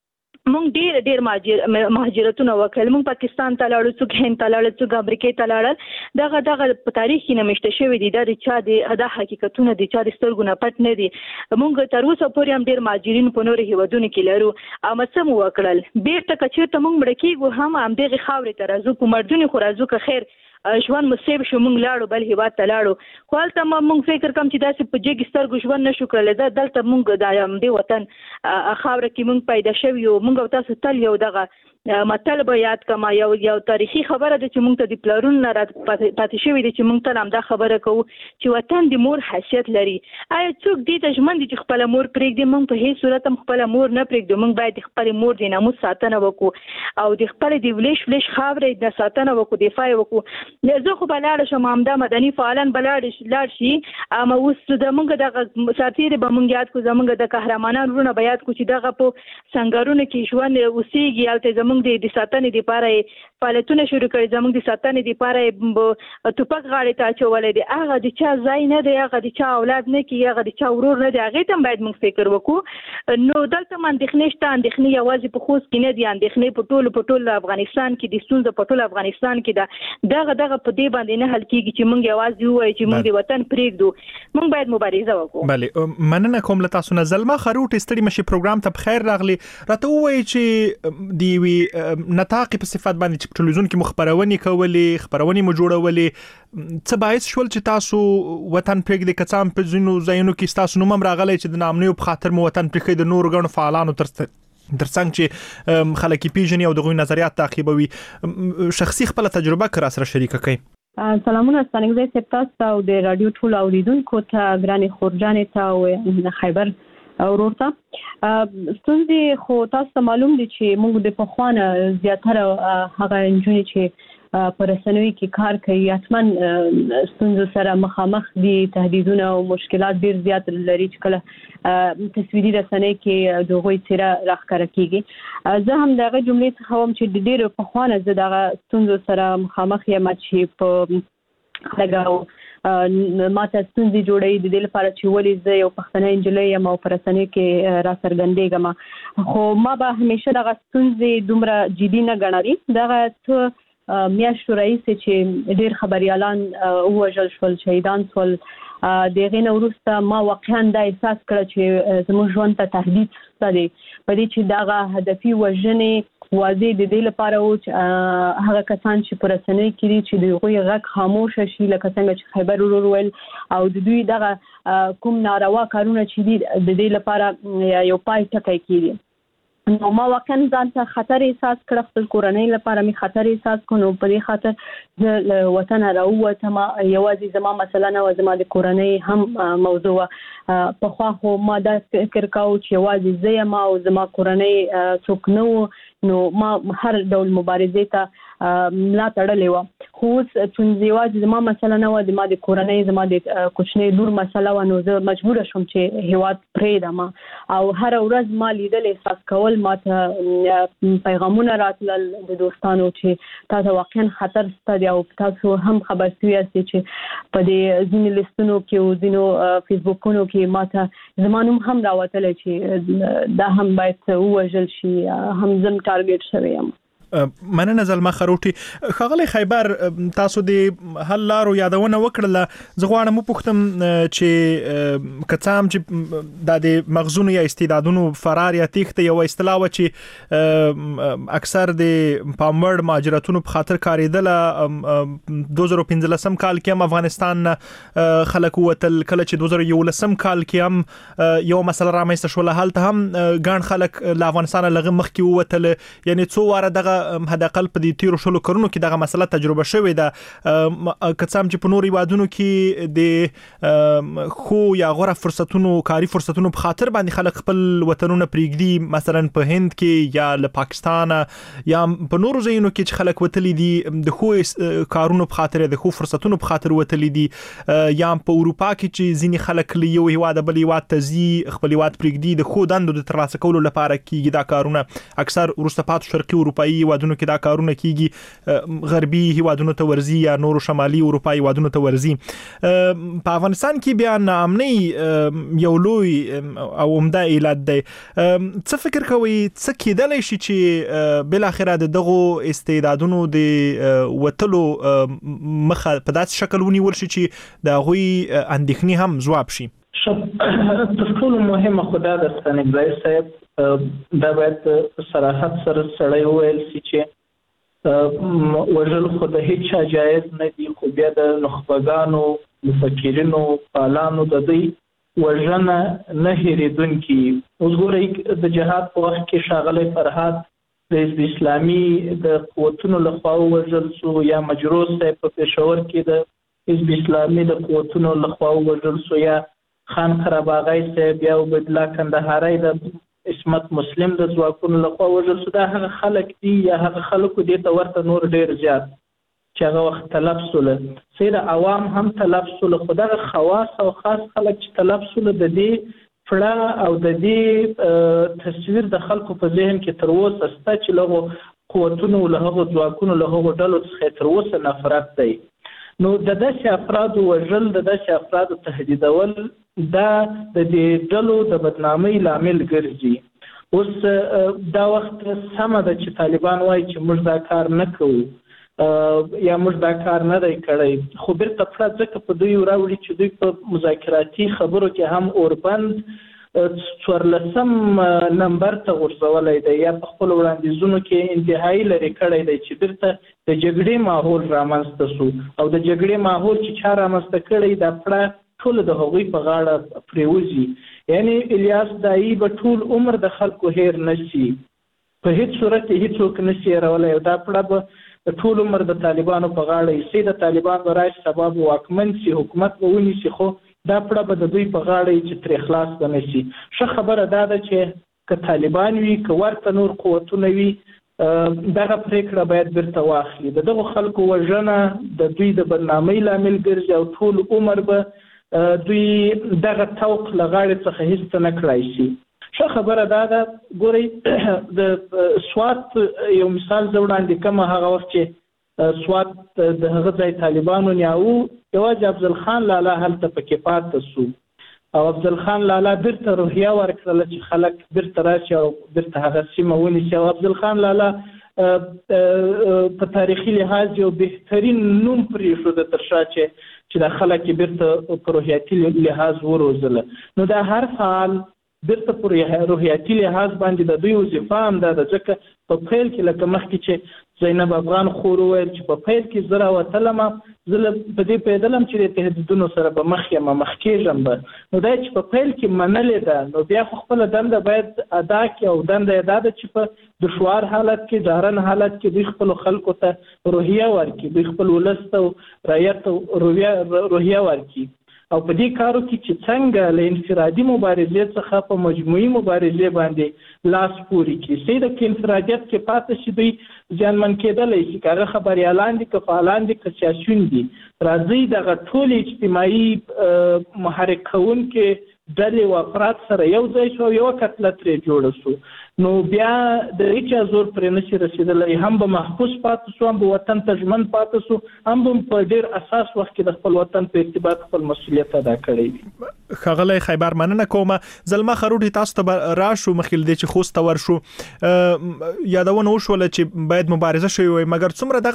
مونږ ډیر مهاجرتونه وکړل. مونږ پاکستان ته لاړو، څوک هند ته لاړل، څوک امریکا ته لاړل. دغه په تاریخ کې نمشته شوی دي. دا چا د حقیقتونه دي، چا د سترګو نه پټ نه دي. مونږ تر اوسه پورې هم ډیر مهاجرین په نورو هیوادونو کې لرو. امڅم وکړل بیرته کچېرته مونږ مړ کېږو هم همدغه خاورې ته راځو، په مردونی خو راځو که خیر ژوند مصیب شو مونږ لاړو بل هیواد ته لاړو. خو هلته مونږ فکر کوم چې داسې په جګ سترګو ژوند نشو کړلی. دلته مونږ د همدې وطن خاوره کې مونږ پیدا شوي یو. مونږ او تاسو تل یو دغه متل به یاد کما یو تاریخي خبره ده چې مونږ ته د پلرونو نه پاتې شوي دي چې مونږ تل همدا خبره کوو چې وطن د مور حیثیت لري. آیا څوک دې ته ژمن دي چې خپله مور پرېږدي؟ مونږ په هیڅ صورت هم خپله مور نه پرېږدو. مونږ باید د خپلې مور د ناموس ساتنه وکړو او د خپلې د ولیش خاورې د ساتنه وکړو، دفاع وکړو. زه خو به لاړه شم، همدا مدني فعالان به لاړ شي. اما اوس د مونږ دغه سرتیرې به مونږ یاد کړو، زمونږ د قهرمانان وروڼه به یاد کړو چې دغه په سنګرونو کې ژوند اوسېږي. هلته زمونږ د ساتنې دپاره فعالیتونه شروع کړي، زمونږ د ساتنې دپاره ټوپک غاړې ته اچولی دی. هغه د چا ځای نه دی، هغه د چا اولاد نه کېږي، هغه د چا ورور نه دی. هغې ته هم باید مونږ فکر وکړو. نو دلته هم اندېښنې شته. اندېښنې یوازې په خوست کې نه دي، اندېښنې په ټول افغانستان کې دي. ستونزه په ټول افغانستان کې ده. دغه په دې باندې نه حل کېږي چې مونږ یوازې ووایو چې مونږ د وطن پرېږدو. مونږ باید مبارزه وکړو. بله، مننه کوم له تاسو نه. زلمه خروټ ستړي مشي پروګرام ته بخیر راغلی. راته ووایي چې د یوې نطاقي په صفت باندې چې په ټلویزیون کې مو خپرونې کولې، خپرونې مو جوړولې، څه باعث شول چې تاسو وطن پرېږدئ؟ که څه هم په ځینو ځایونو کې ستاسو نوم هم راغلی چې د ناامنیو په خاطر مو وطن پرېښی، د نورو ګڼو فعالانو ترڅنګ چې خلک یې پیژني او د هغوی نظریات تعقیبوي. شخصي خپله تجربه که راسره شریکه کړئ. سلامونه ستانکزی صاحب تاسو ته او د راډیو ټولو اوریدونکو ته، ګرانې خورجانې ته او خیبر ورور ته. ستونزې خو تاسو ته معلوم دي چې موږ د پخوانه زیاتره هغه نجونې چې په رسنیو کې کار کوي حتمن ستونزو سره مخامخ دي. تهدیدونه او مشکلات ډیر زیات لري چې کله تصویري رسنۍ کې د هغوی څیره راښکاره کیږي. زه هم دغه جملې څخه وم چې د ډیرو پخوانه زه دغه ستونزو سره مخامخ یم چې په لګاو ماته ستونزې جوړوي د دې لپاره چې ولې زه یو پښتنه نجلۍ یم او په رسنیو کې راڅرګندېږم. خو ما به همیشه دغه ستونزې دومره جدي نه ګڼلي. دغه څه میاشتو راهیسې چې ډېر خبریالان ووژل شول، شهیدان شول، د هغې نه وروسته ما واقعا دا احساس کړه چې زموږ ژوند ته تهدید شته دی، په دې چې دغه هدفي وژنې واضح د دې لپاره و چې هغه کسان چې په رسنیو کې دي چې د هغوی غږ خاموشه شي، لکه څنګه چې خیبر ورور ویل، او د دوی دغه کوم ناروا کارونه چې دي د دې لپاره یو پای ټکی کېږي. نو ما واقعا ځان ته خطر احساس کړه، خپل کورنۍ لپاره مې خطر احساس کړ. نو په دې خاطر زه له وطنه راووتم. یوازې زما مسله نه وه، زما د کورنۍ هم موضوع وه. پخوا خو ما دا فکر کاوه چې یوازې زه یم او زما کورنۍ څوک نه وو، نو ما هر ډول مبارزې ته ملا تړلې وه. خو اوس ستونزې یوازې زما مسله نه وه، زما د کورنۍ، زما د کوچنۍ لور مسله وه. نو زه مجبوره شوم چې هیواد پرېږدم او هره ورځ ما لیدل، احساس کول، ما ته پیغامونه راتلل د دوستانو چې تاسو واقعا خطر شته دی، او تاسو هم خبر شوي یاست چې په دې ځینې لیستونو کې او ځینو فیسبوکونو کې ما ته زما نوم هم راوتلی چې دا هم باید ووژل شي، هم زم ټارګټ شوی یم. مننه زلمه خروټي. ښاغلی خیبر، تاسو د حل لارو یادونه وکړله. زه غواړم وپوښتم چې که څه هم چې دا د مغزونو یا استعدادونو فرار یا تیښته یوه اصطلاح وه چې اکثر د پاموړ مهاجرتونو په خاطر کارېدله. 2015 کال کې هم افغانستان نه خلک ووتل، کله چې 2011 کال کې هم یو مسله رامنځته شوله، هلته هم ګڼ خلک له افغانستانه لږ مخکې ووتل. یعنې څو واره دغه حداقل په دې تیرو شلو کلونو کې دغه مسله تجربه شوې ده. که څه هم چې په نورو هیوادونو کې د خو یا غوره فرصتونو، کاري فرصتونو په خاطر باندې خلک خپل وطنونه پرېږدي، مثلا په هند کې یا له پاکستانه یا په نورو ځایونو کې چې خلک وتلي دي د خو کارونو په خاطر، د خو فرصتونو په خاطر وتلي دي، یا په اروپا کې چې ځینې خلک له یو هیواده بل هیواد ته ځي، خپل هیواد پرېږدي د خو دندو د ترلاسه کولو لپاره کېږي دا کارونه. اکثر وروسته پاتې شرقي اروپایي هیوادونو کې دا کارونه کیږي غربي هیوادونو ته ورزي یا نورو شمالي اروپایي هیوادونو ته ورزي په افغانستان کې بیا ناامنۍ یو لوی او عمده علت دی څه فکر کوي څه کېدلی شي چې بل اخره دغه استعدادونو د وتلو مخه په داسې شکل ونیول شي چې د هغوی اندېښنې هم ځواب شي. تر ټولو مهمه خو دا د ستانکزی صاحب دا باید په صراحت سره سړی وویل شي چې وژل خو د هیڅ چا جایز نه دي، خو بیا د نخبګانو مفکرینو فعالانو د دوی وژنه نه هېرېدونکي. اوس ګورئ د جهاد په وخت کې ښاغلی فرهاد د حزب اسلامي د قوتونو لخوا ووژل شو، یا مجروح صاحب په پېښور کې د حزب اسلامي د قوتونو لخوا ووژل شو، یا خان قرهباغی صاحب یا عبیدالله کندهاری د عصمت مسلم د ځواکونو لخوا ووژل شو. دا هغه خلک دي یا هغه خلکو دې ته ورته نور ډېر زیات چې هغه وخت تلف سوله، سیر عوام هم تلف سوله، خو دغه خواص او خاص خلک چې تلف سوله د دې فړه او د دې تصویر د خلکو په ذهن کې تر اوسه شته چې له قوتونو له هغو ځواکونو له هغو ډلو څخه تر اوسه نفرت دی. نو د داسې افرادو وژل، د داسې افرادو تهدیدول دا د دې ډلو د بدنامۍ لامل ګرځي. اوس دا وخت سمه ده چې طالبان وایي چې موږ دا کار نه کوو یا موږ دا کار نه دی کړی، خو بیرته پړه ځکه په دوی راوړي چې دوی په مذاکراتي خبرو کې هم اوربند 14 نمبر ته غورځولی دی یا په خپلو وړاندیزونو کې انتهایي لرې کړی دی چې بیرته د جګړې ماحول رامنځته شو، او د جګړې ماحول چې چا رامنځته کړی دا پړه ټول د هغوی په غاړه پرېوځي. یعنی الیاس دایي به ټول عمر د خلکو هیر نشي، په هیڅ صورت هیڅوک نشي هیرولی، او دا پړه به ټول عمر د طالبانو په غاړه ایسي، د طالبان به راشي سبا به واکمن شي، حکومت به ونیسي، خو دا پړه به د دوی په غاړه چې ترې خلاص به نه شي. ښه خبره دا ده چې که طالبان وي که ورته نور قوتونه وي دغه پرېکړه باید بیرته واخلي. د دغو خلکو وژنه د دوی د بدنامۍ لامل ګرځي او ټول عمر به دوی دغه توق له غاړې څخه هېڅ څه نه کړای شي. ښه خبره دا ده، ګورئ د سوات یو مثال زه وړاندې کوم، هغه وخت چې سوات د هغه ځای طالبانو نیاوه، یوازې افضل خان لالا هلته پکې پاتې شو، او افضل خان لالا بیرته روحیه ورکړله چې خلک بیرته راشي او بیرته هغه سیمه ونیسي، او افضل خان لالا په تاریخي لحاظ یو بهترین نوم پرېښوده تر شا چې دا خلک یې بیرته په روحیاتي لحاظ وروزله. نو دا هر فعال بیرته په روحیاتي لحاظ باندې د دوی وظیفه هم دا ده، ځکه په پیل کې لکه مخکې چې زینب افغان خور وویل چې په پیل کې زه راوتلم، زه په دې پوهېدلم چې د تهدیدونو سره به مخ یم مخ کېږم به، نو دا چې په پیل کې منلې ده نو بیا خو خپله دنده باید ادا کړي، او دنده یې دا ده چې په دشوار حالت کې ډارن حالت کې دوی خپلو خلکو ته روحیه ورکړي، دوی خپل ولس ته رعیت روحیه ورکړي. او په دې کارو کې چې څنګه له انفرادي مبارزې څخه په مجموعي مبارزې باندې لاس پورې کړي، چې د انفرادیت کې پاتې شي دوی زیانمن کېدلی شي، که هغه خبریالان دي که فعالان دي که سیاسیون دي. راځئ دغه ټولې اجتماعي محرک کوونکې ډلې و افراد سره یو ځای شو، یوه کتله ترې جوړه شو، نو بیا د هیچا زور پرې نشي رسېدلی، هم به محفوظ پاتې شو، هم به وطن ته ژمن پاتې شو، هم به په ډېر اساس وخت کې د خپل وطن په ارتباط خپل مسؤلیت ادا کړی وي. ښاغلی خیبر مننه کوم. زلمه خروټي تاسو ته راشو مخکې دې چې خوست ته ورشو، یادونه وشوله چې باید مبارزه شوې وي، مګر څومره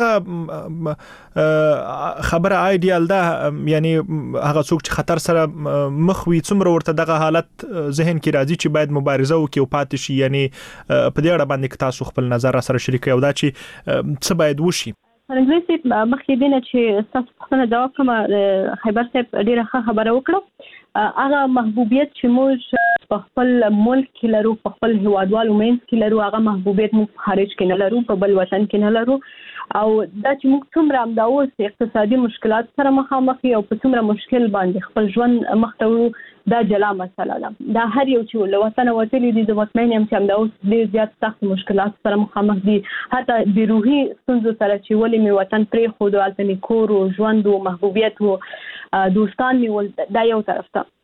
دغه خبره ایډیال ده، یعنی هغه څوک چې خطر سره مخ وي څومره ورته دغه حالت ذهن کې راځي چې باید مبارزه وکړي او پاتې شي، یعنی په دې اړه باندې تاسو خپل نظر را سره شریکوي او دا چې څه باید وشي؟ انګلیسي مخکې دینه چې تاسو پوښتنه جواب کوم، خیبر صاحب ډیره ښه خبره وکړه. هغه محبوبیت چې موږ په خپل ملک کې لرو، په خپل هیوادوالو منځ کې لرو، هغه محبوبیت موږ خارج کې نه لرو، په بل وطن کې نه لرو، او دا چې موږ څومره همدا اوس اقتصادي مشکلات سره مخامخ یو په څومره مشکل باندې خپل ژوند مخ ته وړو، دا جلا مسله ده. دا هر یو چې له وطنه وتلي دي، زه مطمئن یم چې همدا اوس ډېر زیات سخت مشکلات سره مخامخ دي، حتی د روحي ستونزو سره چې ولې مې وطن پرېښود، هلته مې کور و، ژوند و، محبوبیت و، دوستان مې ول، دا یو طرف ته.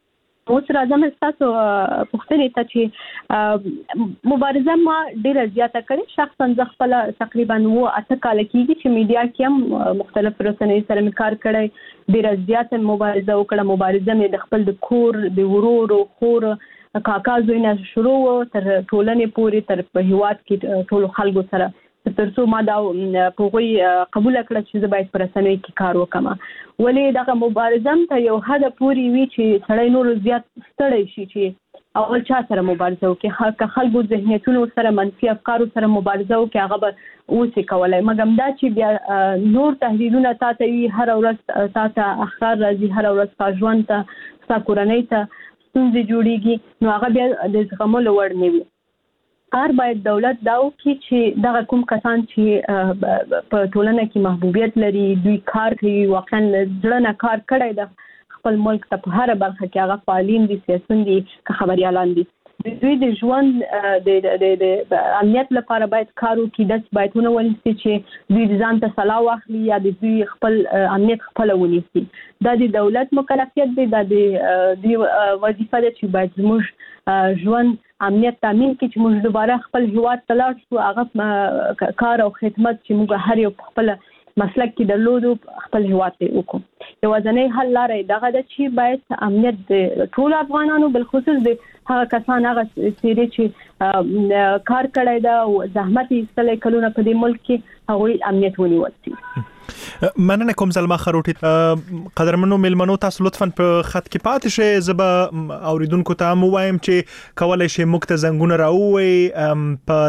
اوس راځم تاسو پوښتنې ته چې مبارزه ما ډیره زیاته کړې شخصا ز خپل تقریبا 8 کال کېږي چې میډیا کې هم مختلف رسنۍ سره کار کړی ډیره زیاته مبارزه وکړه مبارزه مې د خپل د کور د ورور او خور کاکا زوی نه شروع تر ټولنې پورې تر په هیواد کې ټول خلکو سره ترڅو ما دا پوغوي قبول کړ چې زه باید پر رسنۍ کې کار وکم ولې دا مبارزه ته یو حد پوري وی چې سړی نور زیات ستړی شي چې اول چا سره مبارزه وکړي خلکو ذهنیتونو سره منفي افکارو سره مبارزه وکړي هغه به اوسې کولای مګم دا چې بیا نور تحلیلونه تاسو هر ورځ تاسو اخبار راځي هر ورځ تاسو ژوند ته تاسو کورنۍ ته څنګه جوړیږي نو هغه بیا د زغملو وړ نه وي کار باید دولت داو چې دغه کوم کسان چې په ټولنه کې محبوبیت لري دوی کار کوي واقعا ځړنه کار کړی د خپل ملک ته په هر برخه کې هغه فعالین دي سیاسيون دي که خبريالان دي دوی د ژوند د امنیت لپاره باید کار وکړي د باید ونیسي چې دوی ځان ته صلاح واخلي یا دوی خپل امنیت خپل ونیسي دا د دولت مکلفیت دی دا د وظیفه ده چې باید موږ ژوند امنیت تامین کړي چې موږ دوباره خپل هیواد ته لاړ شو هغه کار او خدمت چې موږ هر یو خپل مسلک کې درلودو خپل هیواد ته وکړو یوازینی حل لارې دغه د چې باید امنیت د ټول افغانانو بل خصوص د هغه کسان هغه سیرې چې کار کړی دا او زحمت یې ایستلی کلونه په دې ملک کې هغوی امنیت ونیول شي مننه کوم زلمه خروټي قدرمنو ملمنو تاسو لطفا په خط کې پاتې شئ زه اوریدونکو ته مو وایم چې کولای شي موږ ته زنګونه راووي په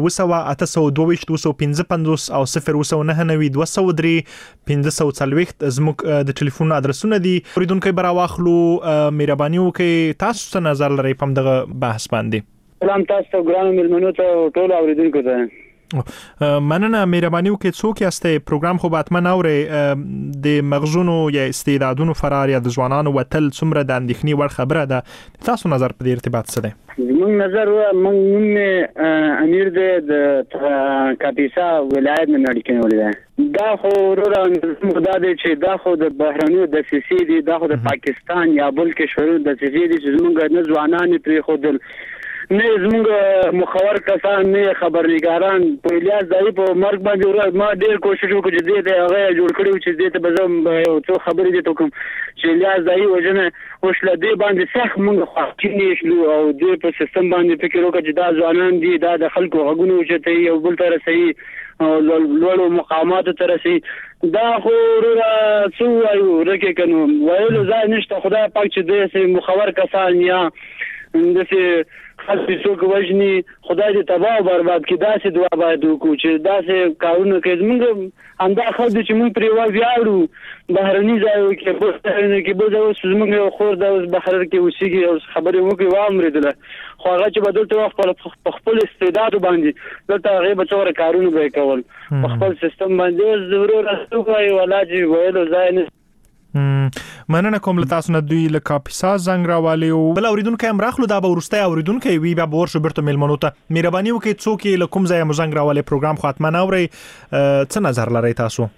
02822 او 0299203 1540 زموږ د ټلیفون ادرسونه دي اوریدونکو برا واخلو مهرباني وکړئ تاسو څه نظر لرئ په دغه بحث باندې سلام تاسو ګرانو ملمنو ته ټول اوریدونکو ته مننه مهرباني وکړئ څوک یاستئ پروګرام خو باتمن اوري د مغزونو یا استعدادونو فرار یا د ځوانانو وتل څومره د اندېښنې وړ خبره ده تاسو نظر په دې ارتباط څه دی زموږ نظر موږ امیر د کاپیسا ولایت نه اړیکې ولې دا خو خدا دې چې دا خو د بهرنیو د سیسي دي دا خو د پاکستان یا بل کې شروع د سیسي دي چې موږ نه ځوانان پرې خودل نه زموږ مخور کسان نه خبرنګاران په الیاس دای په مرګ باندې ما ډیر کوشش وکړ چې دې ته هغه جوړ کړو چې دې ته بزم یو څو خبرې دې ته کوم چې الیاس دای وجنه وشله دې باندې سخت موږ خاطرې شلو او دې په سیستم باندې فکر وکړ چې دا ځوانان دي دا د خلکو غوږونه وچته یو بل تر صحیح لوړو مقامات ته رسي دا خو څو وایو رکه کنو وایلو ځای نشته خدای پاک چې دې مخور کسان یا دسه خاص څوک وژني خدای دې تباہ او برباد کړي داسې دعا باید وکړو چې داسې کارونه کوي موږ همدا خلک چې موږ پرې ویاړو بهرني ځایو کې بهرني کې به اوس موږ خور د بهر کې اوسېږي او خبرې وکړي وامریدله خو هغه چې بدلته وخت په خپل استعداد باندې دلته هغه به څوره کارونه به کول په خپل سیستم باندې ضرور راځي ولا چې ویلو ځای نه مننه کوم له تاسو نه دوی له کاپیسا زنګ راوالي او بل اوریدونکو هم راخلو دا به ورسته اوریدونکو وی به ورشو برته ملمنو ته مهرباني وکړئ څوک له کوم ځای مزنګ راوالي پروګرام خو اتمنه اوري څه نظر لرئ تاسو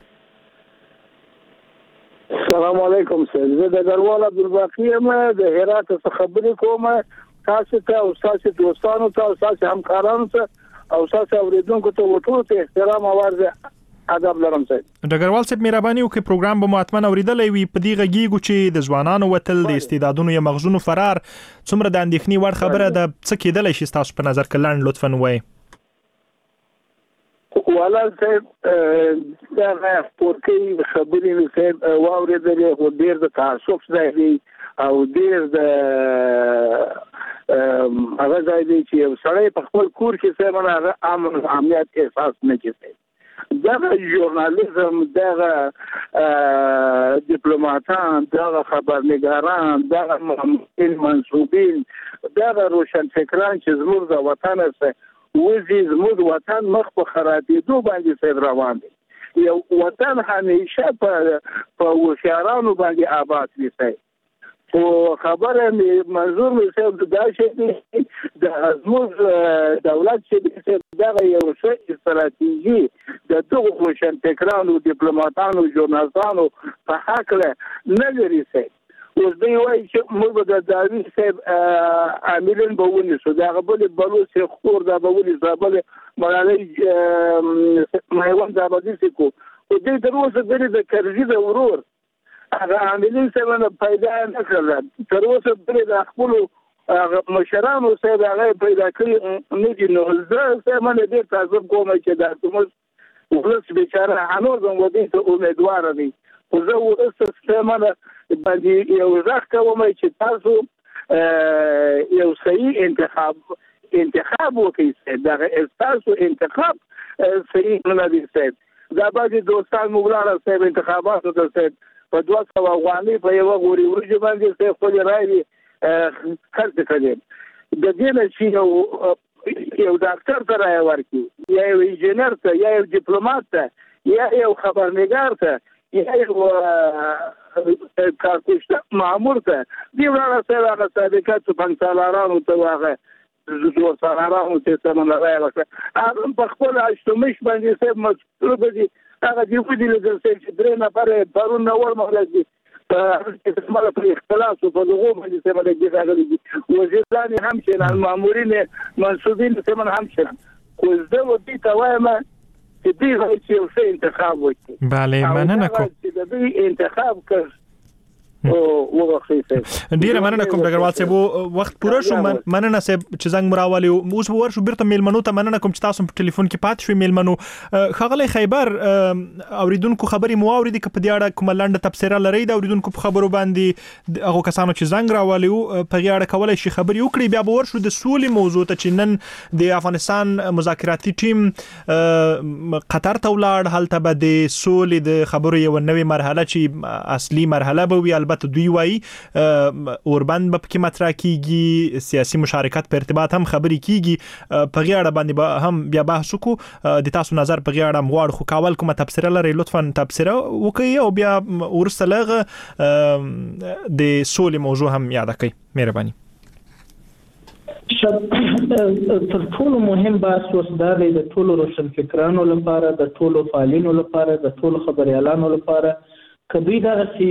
السلام علیکم زه د ګروال عبدالباقی یم د هرات څخه خبرې کوم تاسو ته او تاسو دوستانو ته او تاسو همکارانو ته او تاسو اوریدونکو ته ټول ته احترام او عرض ادب لرم سید ډګروال صاحب مهرباني وکړئ پروګرام به مو اتمنه اوریدلې وي په دې غږیږو چې د ځوانانو وتل د استعدادونو یا مغزونو فرار څومره د اندېښنې وړ خبره ده څه کېدلی شي تاسو په نظر کې لاند لطفا وایي والا صاحب دا پورکې خبرې نو صاحب واورېدلې خو ډېر د تعصب ځای دی او ډېر د هغه ځای دی چې سړی په خپل کور کې صاحب هغه امن امنیت احساس نه کوي دغه ژورنالیزم دغه دیپلوماتان دغه خبرنګاران دغه منصوبین دغه روشنفکران چې زموږ د وطن سره وزي زموږ وطن مخ په خرابېدو باندې سره روان دي یو وطن همیشه په وشارانو باندې آباد وي او خبره منظور مې صاحب دا شي د زموږ دولت چې دغه یو څه استراتیژي د دغه روشنفکرانو دیپلوماتانو ژورنالستانو په حق نه لري اوس دوی وایي چې موږ به د داوود صاحب عاملین به ونیسو د هغه بلې بلوڅ خور دا به ونیسو بلې ملالۍ میوند دا به داسې کو خو دوی تر اوسه پورې د کرزي د ورور هغه عاملین صاحب پیدا نه کړل تر اوسه پورې د خپلو مشرانو صاحب هغه پیدا کړي نه دي نو زه سمه ډېر تعصب کوم چې دا زموږ ولس بیچاره هنوز هم ودې ته امیدوار دي خو زه ولس سمه باندې یو ځخ کوم چې تاسو یو صحیح انتخاب وکړئ دا تاسو انتخاب صحیح نه دی صاحب دا باندې دوستان موږ صاحب انتخاباتو ته صاحب په 200 افغانۍ په یو غوري ورځ باندې صاحب خپل رائے خرڅ کړي د دې نه چې یو ډاکټر ته راي ورکړي یا یو انجینر ته یا یو ډیپلوماټ ته یا یو خبرنګار ته یا یو کارکوشته مامور ته دی وړاندې سره صادقات څنګه ته واغه زو سره ته څنګه راي ورکړي هغه په خپل اجتماعي باندې صاحب مسؤل دي هغه دی په دې لږ چې درې نفر پرون نور مخلص استعمال په اختلاف په دغه باندې څه باندې راغلي وزیران هم چې مامورین منصوبین څه هم چې خو زه و دې ته وایم چې دې چې څه انتخاب وکړي bale مننه کوم چې دې انتخاب کړ ډیره مننه کوم ډګروال صاحب وخت پوره شو مننه صاحب چې زنګ مراولي اوس ورشو بیرته میلمنو ته مننه کوم چې تاسو په ټلیفون کې پات شوي میلمنو خغلی خیبر اوریدونکو خبري مو اوریدي ک په دې اړه کوم لاندې تفسیر لري دا اوریدونکو په خبرو باندې هغه کسانو چې زنګ راولي په اړه کولای شي خبري وکړي بیا به ورشو د سولې موضوع ته چې نن د افغانستان مذاکراتي ټیم قطر ته ولاړ هلته به د سولې د خبرو یو نوې مرحله چې اصلي مرحله به وي البته دوی وایي اوربند به پکې مطرح کیږي سیاسي مشارکت په ارتباط هم خبري کیږي په غیړه باندې هم بیا بحث وکړو د تاسو نظر په غیړه مغواړ خو کاول کومه تفسیر لري لطفا تفسیر وکړئ او بیا ورسره لغه د سولې موضوع هم یاد کړئ مهرباني تر ټولو مهم بحث اوس دا دی د ټولو روشنفکرانو لپاره د ټولو فعالینو لپاره د ټولو خبريالانو لپاره کدی دا چې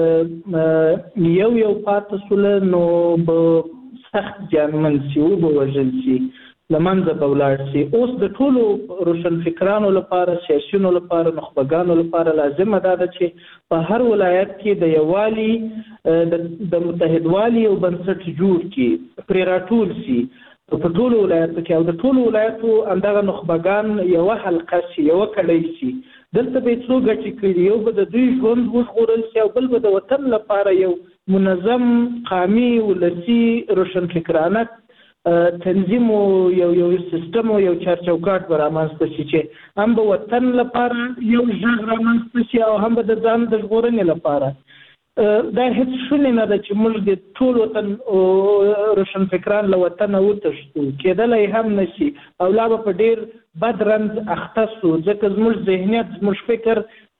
یو پاتې سول نو به سخت جنمن سی او به وجل سی لمنځه بولار سی اوس د ټولو روشنفکرانو لپاره سیاسيونو لپاره نخبګانو لپاره لازم ده چې په هر ولایت کې د یوالي د متحدوالي او بنسټ جوړ کی پر راټول سی په ټولو ولایتو کې او د ټولو ولایتو اندغه نخبګان یو حلقه سی یو کړی سی دلته به څو غټي کړي یو به د دوی ژوند وژغورل شي او بل به د وطن لپاره یو منظم قومي ولسی روشنفکرانه تنظیم یو سیستم او یو چارچوکاټ برامنځته شي چې هم به وطن لپاره یو ځای رامنځته شي او هم به د ځان د ژغورنې لپاره دا هیڅ شونې نه ده چې موږ د ټول وطن روشنفکران له وطنه وتښتو کېدلی هم نشي او لا به په ډېر بد رنځ اخته سو ځکه زموږ ذهنیت زموږ فکر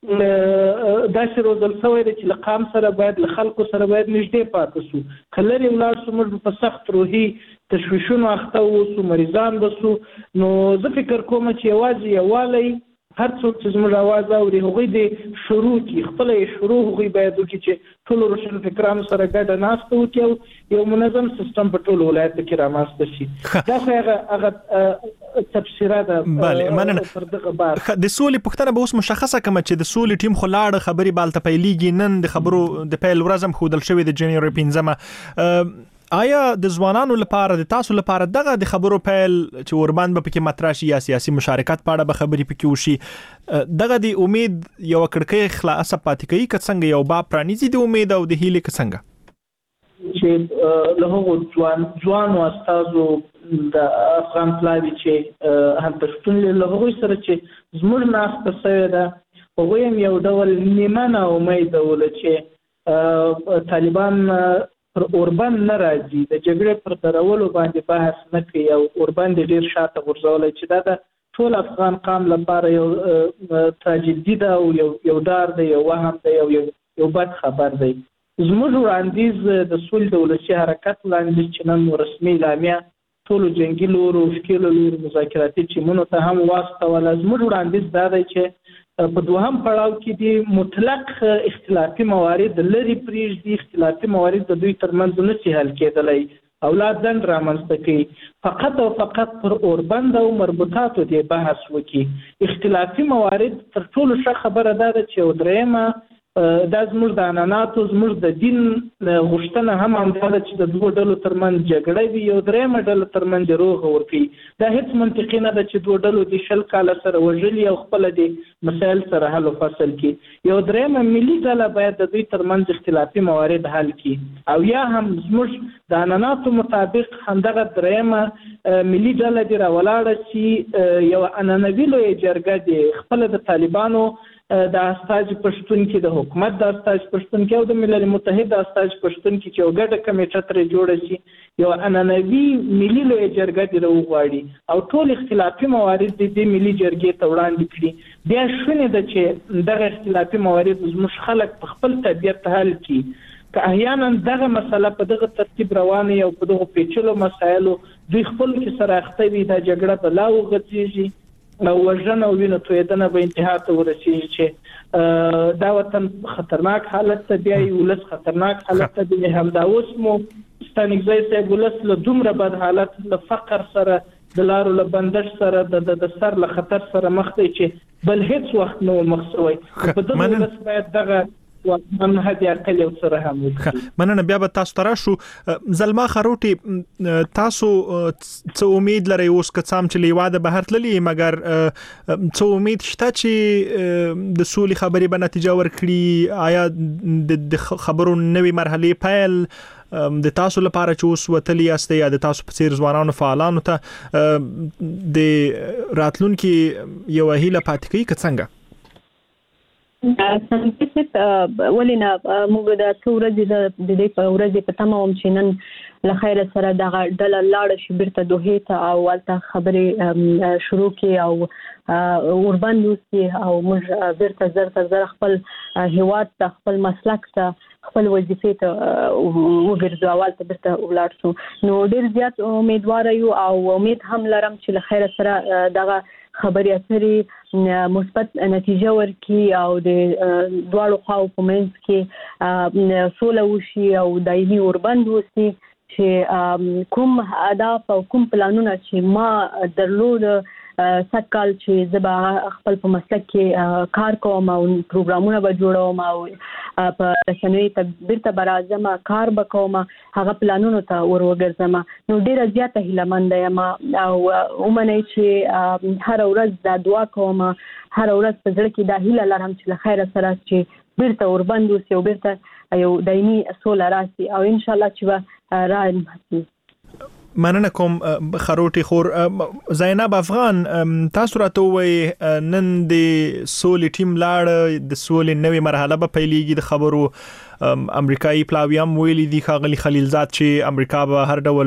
داسې روزل شوی دی چې له قام سره باید له خلکو سره باید نږدې پاتې سو که لرې ولاړ سو موږ په سخت روحي تشویشونو اخته اوسو مریضان به سو نو زه فکر کوم چې یوازې یووالی هر څوک چې زموږ اواز اوري هغوی د شروع کی خپل شروع هغوی باید وکړي چې ټول روشنفکرانو سره ګډه ناسته وکړي یو منظم سیستم په ټول ولایت کې رامنځته شي دا هغه تفسیره ده بله مننه د سولې پوښتنه به اوس مشخصه کړم چې د سولې ټیم خو لاړ خبري بالته پیلېږي نن د خبرو د پیل ورځم خودل شوې د جنوري 15 آیا د ځوانانو لپاره د تاسو لپاره دغه د خبرو پیل چې اوربند به پکې مطرح شي یا سیاسي مشارکت په اړه به خبرې پکې وشي دغه د امید یو کړکۍ خلاصه پاتې کوي که څنګه یو باب پرانیزي د امید او د هیلې که څنګه چې له هغو ځوانو استازو د افغان پلاوي چې هم پښتون له هغوی سره چې زموږ ناسته شوې ده هغوی هم یو ډول نیمه امید ول چې طالبان پر اوربند نه راځي د جګړې پر درولو باندې بحث نه کوي او اوربند ډیر شاته ورځول چې دا د ټول افغان قوم لپاره یو تراژیدي ده او یو ډار دی یو وهم دی یو بد خبر دی زموږ وړاندیز د سولې د ولسي حرکت وړاندیز چې نن رسمي اعلامیه ټولو جنګي لورو ښکېلو لورو مذاکراتي ټیمونو ته هم واستوله زموږ وړاندیز دا دی چې په دوهم پړاو کې د مطلق اختلافي موارد لري پریږدي، اختلافي موارد د دوی ترمنځ نشي حل کېدلی، اولاد ځنډ رامنځته کوي، فقط او فقط پر اوربند او مربوطاتو دی بحث وکړي. اختلافي موارد تر ټولو ښه خبره ده چې یو درېیمه دا زموږ د عنعناتو زموږ د دین غوښتنه هم همدا ده چې د دوو ډلو ترمنځ جګړه وي، یو درېیمه ډله ترمنځ روغه ورکوي. دا هیڅ منطقي نه ده چې دوه ډلو د 20 کاله سره وژلي او خپله د مسایل سره حل و فصل کړي. یو درېیمه ملي ډله باید د دوی ترمنځ اختلافي موارد حل کړي، او یا هم زموږ د عنعناتو مطابق همدغه درېیمه ملي ډله دې راولاړه چې یو عنعنوي لویه جرګه دې خپله د طالبانو د استاج پښتون کې د حکومت د استاج پښتون کې او د ملل متحد د استاج پښتون کې یو ګډه کمیټه ترې جوړه شي، یو عنعنوي ملي لویه جرګه دې راوغواړي او ټول اختلافي موارد د ملي جرګې ته وړاندې کړي. بیا شونې ده چې دغه اختلافي موارد زموږ خلک په خپل طبیعت حل کړي. که احیانا دغه مسله په دغه ترتیب روانه او په دغه پیچلو مسایلو دوی خپل کې سره اخته وي، دا جګړه به لا وغځېږي او وژنه او وینه تویدنه به انتها ته ورسېږي چې دا وطن خطرناک حالت ته بیایي، ولس خطرناک حالت ته بیایي. همدا اوس مو ستانکزی صاحب ولس له دومره بد حالت، له فقر سره، د لارو له بندش سره، د سر له خطر سره مخ دی چې بل هیڅ وخت نه مخ سوی. په دغه ولس باید دغه وطن هدي عقل او سره هم وکړي. مننه. بیا به تاسو ته راشو. زلما خروټي، تاسو څه امید لرئ اوس که څه هم چې لیوا د بهر تللی، مګر څه امید شته چې د سولې خبرې به نتیجه ورکړي؟ آیا د خبرو نوې مرحلې پیل د تاسو لپاره چې اوس وتلی یاست یا د تاسو په څیر ځوانانو فعالانو ته د راتلونکي یو هیله پاتې کوي که څنګه؟ ولې نه، موږ د څو ورځې د دې په ورځې په تمه وم چې نن له خیره سره دغه ډله لاړه شي بیرته دوحې ته او هلته خبرې شروع کړي او اوربند وسي او موږ بیرته زر تر زر خپل هیواد ته، خپل مسلک ته، خپل وظیفې ته وګرځو او هلته بیرته ولاړ شو. نو ډېر زیات امیدواره یو او امید هم لرم چې له خیره سره دغه خبرې اترې مثبت نتیجه ورکړي او د دواړو خواو په منځ کې سوله وشي او دایمي اوربند وسي، چې کوم اهداف او کوم پلانونه چې ما درلود سږ کال چې زه به خپل په مسلک کې کار کوم او پروګرامونه به جوړوم او په رسنیو ته بیرته به راځم، کار به کوم، هغه پلانونو ته ور وګرځم. نو ډېره زیاته هیلهمنده یم او ومنئ چې هره ورځ دا دعا کوم، هره ورځ په زړه کې دا هیله لرم چې له خیره سره چې بیرته اوربند وسي او بیرته یو دایمي سوله راسي او انشاءالله چې به راځي. مننه کوم خروټي خور. زینب افغان، تاسو راته وایي نن د سولې ټیم لاړ، د سولې نوې مرحله به پیلېږي. د خبرو امریکایي پلاویان ویلي دي ښاغلي خلیلزاد چې امریکا به هر ډول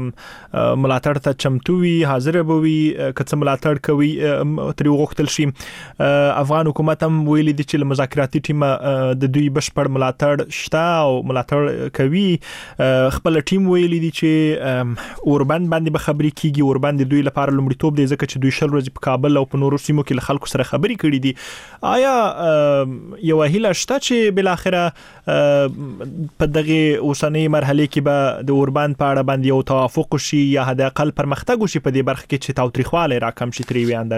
ملاتړ ته چمتو وي، حاضر به وي که څه ملاتړ کوي ترې وغوښتل شي. افغان حکومت هم ویلي دي چې له مذاکراتي ټیم د دوی بشپړ ملاتړ شته او ملاتړ کوي. خپل ټیم ویلي دي چې اوربند باندې به خبرې کیږي. اوربند دوی لپاره لومړیتوب دی ځکه چې دوی 20 ورځې په کابل او په نورو سیمو کې له خلکو سره خبرې کړې دي. آیا یو هیله شته چې بل اخره په دغه اوسنۍ مرحله کې به د اوربند په اړه باندې یو توافق شي یا حد اقل پرمختګ وشي په دې برخه کې چې تاوتریخوالی راکم شي ترې وي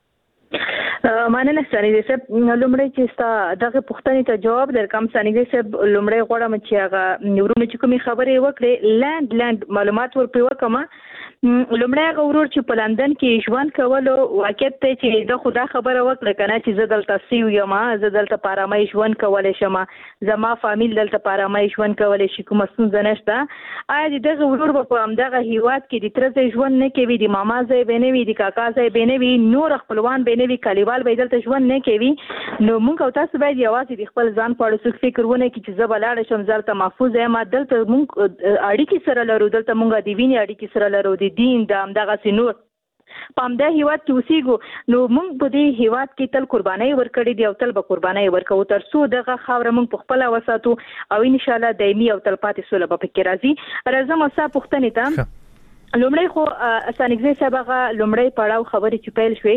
اندازې؟ مننه سانګزی صاحب. لومړی چې ستا دغه پوښتنې ته جواب درکم سانګزی صاحب، لومړی غواړم چې هغه ورونه چې کومې خبرې وکړې لاند معلومات ورپرې وکړم. لومړی هغه ورور چې په لندن کې ژوند کولو واقعیت دی چې د خدا خبره وکړه کنه چې زه دلته سیو یم، زه دلته په ارامۍ ژوند کولی شم، زما فامیل دلته په ارامۍ ژوند کولی شي، کومه ستونزه نشته. آیا د دغه ورور به په همدغه هیواد کې د تره ځای ژوند نه کوي، د ماما ځای به نه وي، د کاکا ځای به نه وي، نور خپلوان به نه وي، کلیوال به دلته ژوند نه کوي؟ نو موږ او تاسو باید یوازې د خپل ځان په اړه څوک فکر ونه کړي چې زه به لاړه شم، زه دلته محفوظ یم. دلته موږ اړیکې سره لرو، دلته موږ د وینې اړیکې سره لرو، د دین د همدغسې نور په همدا هیواد کې اوسېږو. نو موږ په دې هیواد کې تل قربانۍ ورکړې دي او تل به قربانۍ ورکوو تر څو دغه خاوره موږ په خپله وساتو او انشاءالله دایمي او تلپاتې سوله به پکې راځي. راځم ستا پوښتنې ته. لومړی خو سانګزي صاحب هغه لومړی پړاو خبرې چې پیل شوې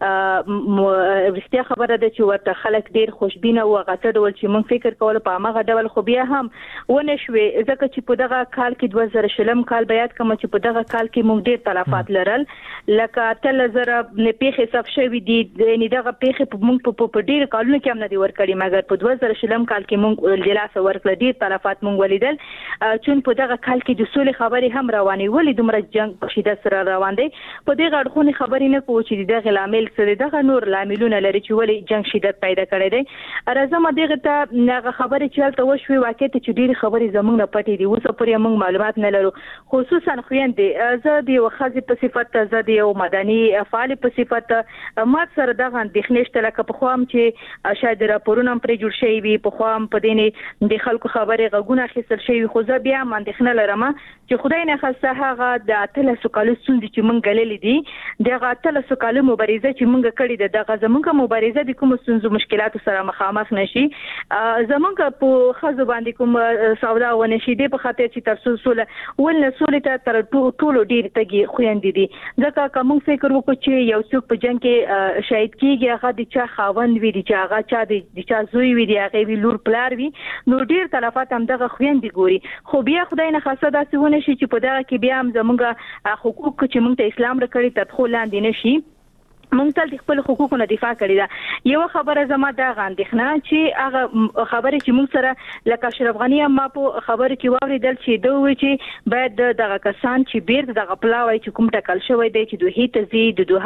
ورستیا خبره ده چې ورته خلک ډیر خوشبینه او غاټه ډول چې موږ فکر کول په هغه ډول خو بیا هم ونه شوې ځکه چې په دغه کال کې 2000 کال بیات کوم چې په دغه کال کې موږ ډیر تلفات لرل لکه 3000 نه پیخه صف شوې دي یعنی دغه پیخه موږ په ډیر کالونو کې هم نه دی ورکړي مګر په 2000 کال کې موږ دلاسه ورکړل ډیر تلفات موږ ولیدل چې په دغه کال کې د سولې خبرې هم روانې ولې دومره جنگ په شدت سره روان دي په دې غړخونی خبرې نه کوو چې دغه لامل څه دغه نور لاملونه لري چې ولې جنگ شدت پیدا کړی دی راځم دغه ته هغه خبرې چې تل وشوي واقع ته چې ډېری خبرې زموږ نه پټې دي اوس پورې موږ معلومات نه لرو خصوصا خويندې زه د وخازي په صفت زه د یو مدني فعال په صفت ما سره دغه اندېښنه لکه په خوام چې شاید راپورونه پر جوړ شي وي په خوام په دیني د خلکو خبرې غوونه خسر شي خو زه بیا اندېښنه لرم چې خدای نه خاصه هغه د سوکالو ستونزې چې مونږ غللې دي دغه اتل سوکالو مبارزه چې مونږ کړې ده دغه زمونږه مبارزه د کوم ستونزو مشکلاتو سره مخامخ نشي زمونږ په خزو باندې کوم سودا ونه شي د په خاطر چې تر سوله ولنه سولې ته تر ټولو ډیر تګي خويندې دي ځکه کوم فکر وکړو چې یو څوک په جنگ کې شهید کیږي هغه د چا خاوند وي دي چې هغه چا د چا زوی وي دی هغه وی لور پلار وي نو ډیر تلفات هم دغه خويندې ګوري خو بیا خدای نه خاصه داسې ونه شي چې په دغه کې بیا هم زمونږ حقوق چې موږ ته اسلام راکړي تدخل لاندې نشي موږ تل خپل حقوقو نه دفاع کړی دا یو خبره زما دا غاندښنه چې هغه خبره چې موږ سره لکه اشرف غنی ما په خبره کې واوریدل چې دوی چې باید دغه کسان چې بیرته دغه پلاوي چې کوم ټکل شوی دی چې دوی هیته زی د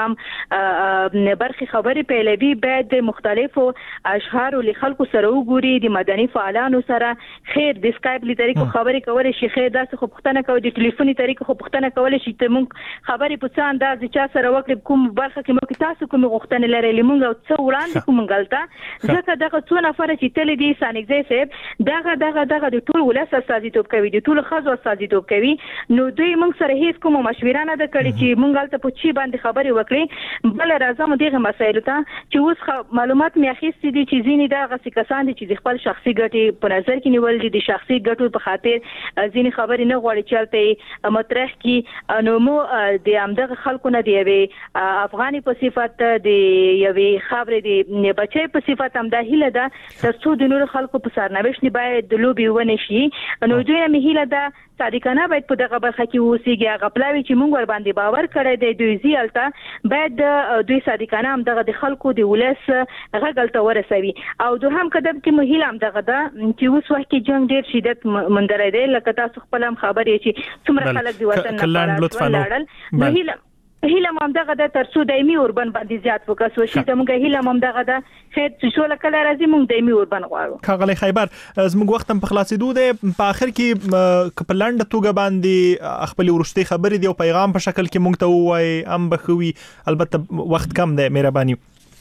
هم برخي خبره پیلوي باید مختلفو اشعار له خلکو سره وګوري د مدني فعالانو سره خیر د سکایپ له طریقو خبرې کولای شي خیر داسې خو پښتنه کوي د ټلیفوني طریقو خو پښتنه کولای شي ته موږ خبرې په څه انداز چې سره وکړو کوم برخه کې تاسو کوم غوښتنه لري لمونږ او څو وړاندې کوم غلطه ځکه دغه څو نفر چې تل دي سانګزي صاحب دغه د ټول ولس استازیتوب کوي د ټول خزو استازیتوب کوي نو دوی موږ سره هیڅ کوم مشوره نه ده کړې چې موږ غلطه په چی باندې خبرې وکړي بل راځم دغه مسایل ته چې اوس معلومات مې اخیستې دي چې ځینې دغه کسان دي چې خپل شخصي ګټې په نظر کې نیول دي د شخصي ګټو په خاطر ځینې خبرې نه غواړي چلته مطرح کی نو مو د همدغه خلکو نه دی افغاني په صفت د یوې خبرې د بچي په صفت هم د هیله ده ترڅو د نور خلکو په سرنوشت باید د لوبي ونه شي نو دوی نه هیله ده صادقانه باید په دغه برخه کې اوسېږي هغه پلاوي چې موږ ور باندې باور کړی دی دوی زیالته باید دوی صادقانه هم دغه د خلکو د ولس غږلته ورسوي او دوهم قدم کې مهیله هم دغه ده چې اوس وخت کې جنگ ډیر شدت مندرې دی لکه تاسو خپل هم خبرې چې څومره خلک د وطن نه لاړل هیله مم دغه د ترڅو دایمي اوربن باندې زیات فوکس وشي زموږ هیله مم دغه د خیر چې شو لکه راځي موږ دایمي اوربن غواړو کاغلی خیبر زموږ وخت هم په خلاصېدو دی په اخر کې کپلند توګه باندې خپل ورستي خبرې دی او پیغام په شکل کې موږ ته وایي ام بخوي البته وخت کم دی مهرباني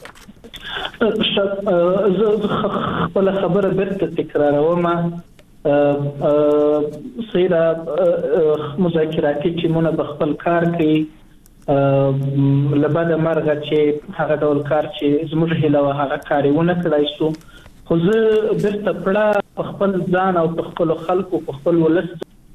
زه خپل خبره برته تکراروم سیره مذاکراتي چې مونږ په خپل کار کې لباده مرغه چې هغه ډول کار چې زموږ هیله هغه کارونه کړای شو خو زه برته پړه خپل ځان او خپل خلکو په خپل ولس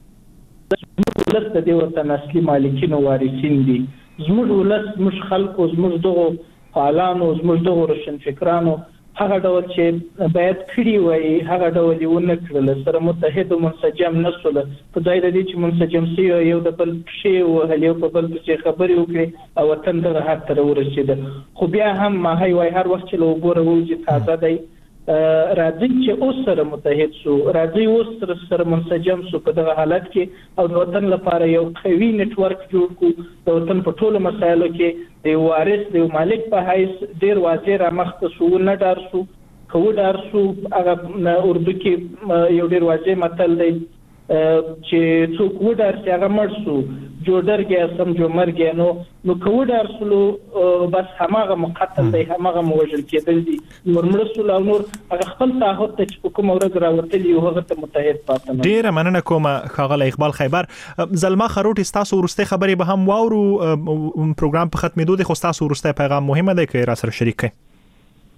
د دې وطن اصلي مالکین او وارثین دي زموږ ولس زموږ خلکو زموږ دغه فعالانو زموږ دغه روشن فکرانو هغه ډول چې باید کړی وای هغه ډول یو نه کړل سره متحد او منسجم نسول په ځای د دې چې منسجم سی یو د بل شی او هلیو په بل څه خبرې وکړي او وطن دغه هر تر ورسېده خو بیا هم ما هی وای هر وخت چې لو ګوره وځي تازه دی راځي چې اوس سره متحد شو راځي اوس سره منسجم شو په دغه حالت کې او د وطن لپاره یو قوي نت ورک جوړ کو د وطن په ټولو مسایلو کې د وارث د مالک په حیث ډیر واضح را مخته شو نه ډار شو خو ډار شو هغه اردو کې یو ډیر واضح متل دی چې څوک وډار چې هغه مړ شو جوړر کې سم جو مر کې نو کوډار سلو بس هماغه مقتل دی هماغه موجل کېدل دي نور سلو او نور هغه خپل تعهد ته چې کوم ورځ راوتلی او هغه ته متحد پاتنه ډیر مننه کوم خاغله اقبال خیبر زلمه خروټ تاسو ورسته خبرې به هم واورو پروګرام په ختمېدو د خو تاسو ورسته پیغام مهمه دی چې را سره شریک کړئ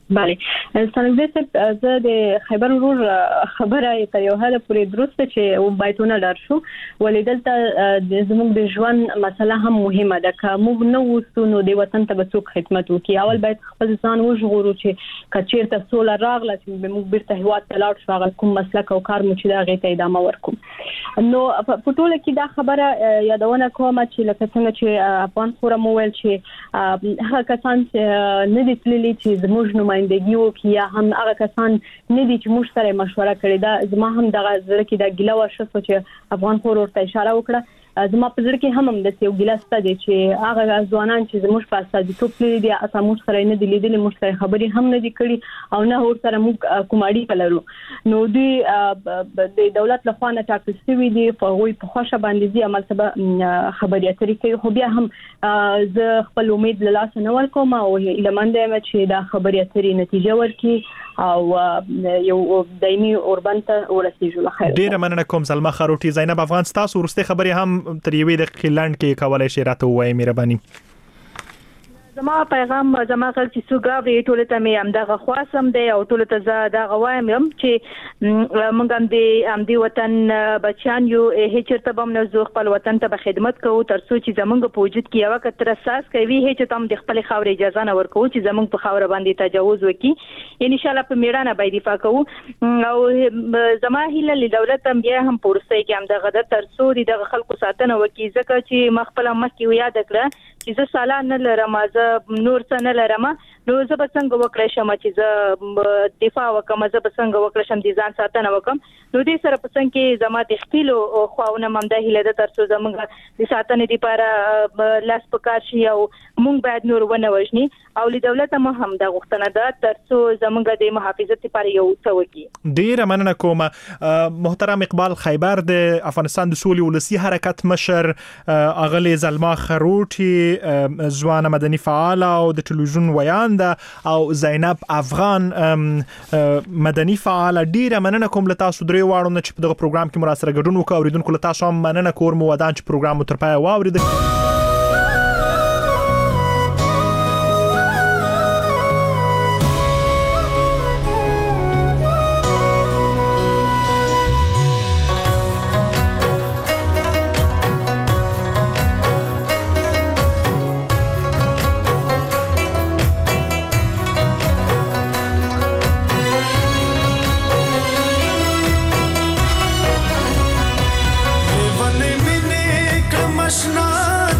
بله څنګه زه د خیبر ورور خبره ته یو هله پورې درسته چې و بایتونه لار شو ولیدلته زموږ د ژوند مسله هم مهمه ده که موږ نه وستو نو د وطن ته به څوک خدمت وکړي اول باید خپل ځان وژغورو چې کچیرته سوله راغله چې موږ بیرته هیواد ته لاړ شو هغه کوم مسلک او کار مو چې دا غي ته ادامه ورکوم نو په ټوله کې دا خبره یادونه کوم چې لکه څنګه چې افغان فورم ویل چې هغه کسان چې نه دي تللي چې زموږ نمائندګي وکړي یا هم هغه کسان نه دي چې موږ سره مشوره کړې ده زما هم دغه زړه کې د ګیله وشو چې افغان فورم ورته اشاره وکړه زما په زړه کې هم د یو ګیله ست دي چې هغه ځوانان چې زموږ په اساسي توپ لري دي اساسا موږ سره نه دي لیدلې موږ سره خبرې هم نه دي کړې او نه ور سره موږ کوماړي کلرو نو دوی د دولت له خوا نه ټاکل شوی دي په وی په خوشا باندې دي عمل سبا خبرې اترې کوي خو بیا هم زه خپل امید له لاس نه ورکوم او لمنده یم چې دا خبرې اترې نتیجه ورکړي او یو دایمي اوربند ته ورسیږي له خیر ډیره مننه کوم سلمہ خروټي زینب افغان تاسو ورسته خبرې هم تر یوې د خلند کې کولای شي راته وایي مهرباني زما پیغام زما خل چې سوګاوري ټول ته مې امدغه خواسم دی او ټول ته زه دا غوایم چې موږ هم د وطن بچیان یو هیڅ ته بم نه زو خپل وطن ته خدمت کوو تر څو چې زمونږ په وجود کې یو کتر اساس کوي هیڅ تم د خپل خاورې اجازه نه ورکو چې زمونږ په خاور باندې تجاوز وکړي ان شاء الله په میړانه به دفاع کوو او زما هیله له دولت هم بیا هم پورسته کې امدغه د تر څو د خلکو ساتنه وکړي ځکه چې مخبل مخکې یاد کړه چې زه سالان نه لرم زه نور څه نه لرم نو زه به څنګه وکړم شم چې زه دفاع وکم زه به څنګه وکړم شم د ځان ساتنه وکم نو دې سره په څنګه کې زما د خپل او خواونه ممده هله د تر څو زمونږ د ساتنې لپاره لاس پکار شي او مونږ باید نور ونه وژني او له دولت هم د غوښتنه ده تر څو زمونږ د محافظت لپاره یو څه وکړي ډیره مننه کوم محترم اقبال خیبر د افغانستان د سولې ولسی حرکت مشر اغلی زلما خروټي ځوان مدني فعال او د ټلویزیون ویاند او زینب افغان مدني فعال ډیره مننه کوم له تاسو درې واړو نه چې په دغه پروګرام کې مراسره ګډون وکړو اوریدونکو له تاسو هم مننه کوم ودان چې پروګرام تر پای واورید اشنا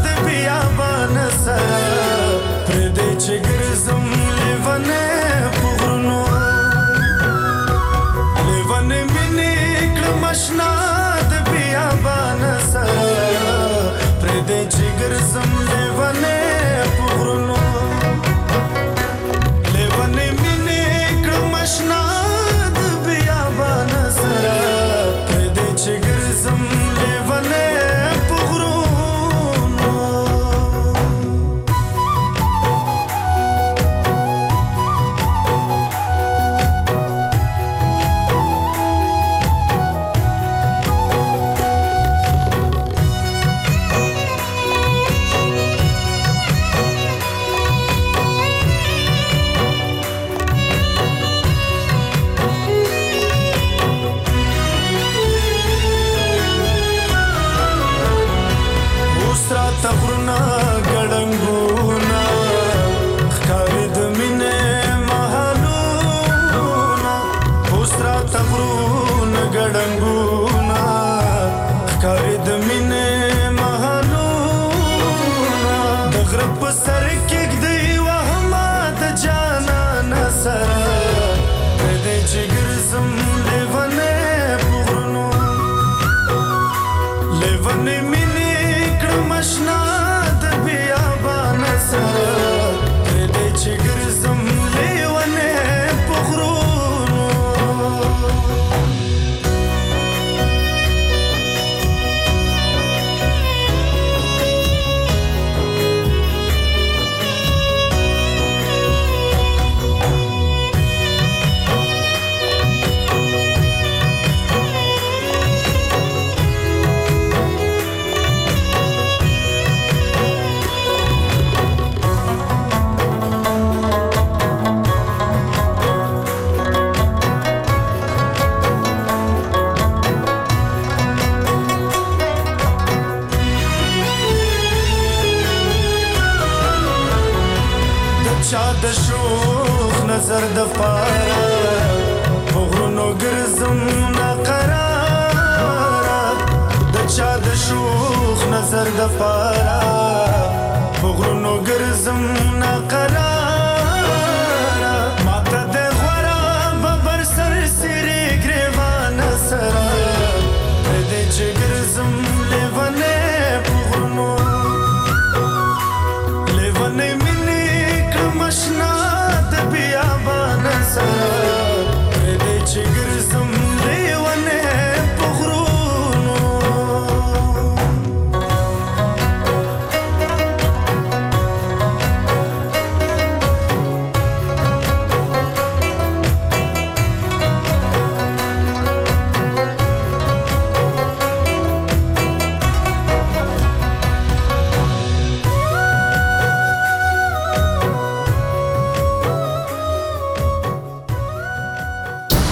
د پاره غرونو ګرځم ناقرار د چا د شوخ نظر د پاره غرونو ګرځم ناقرار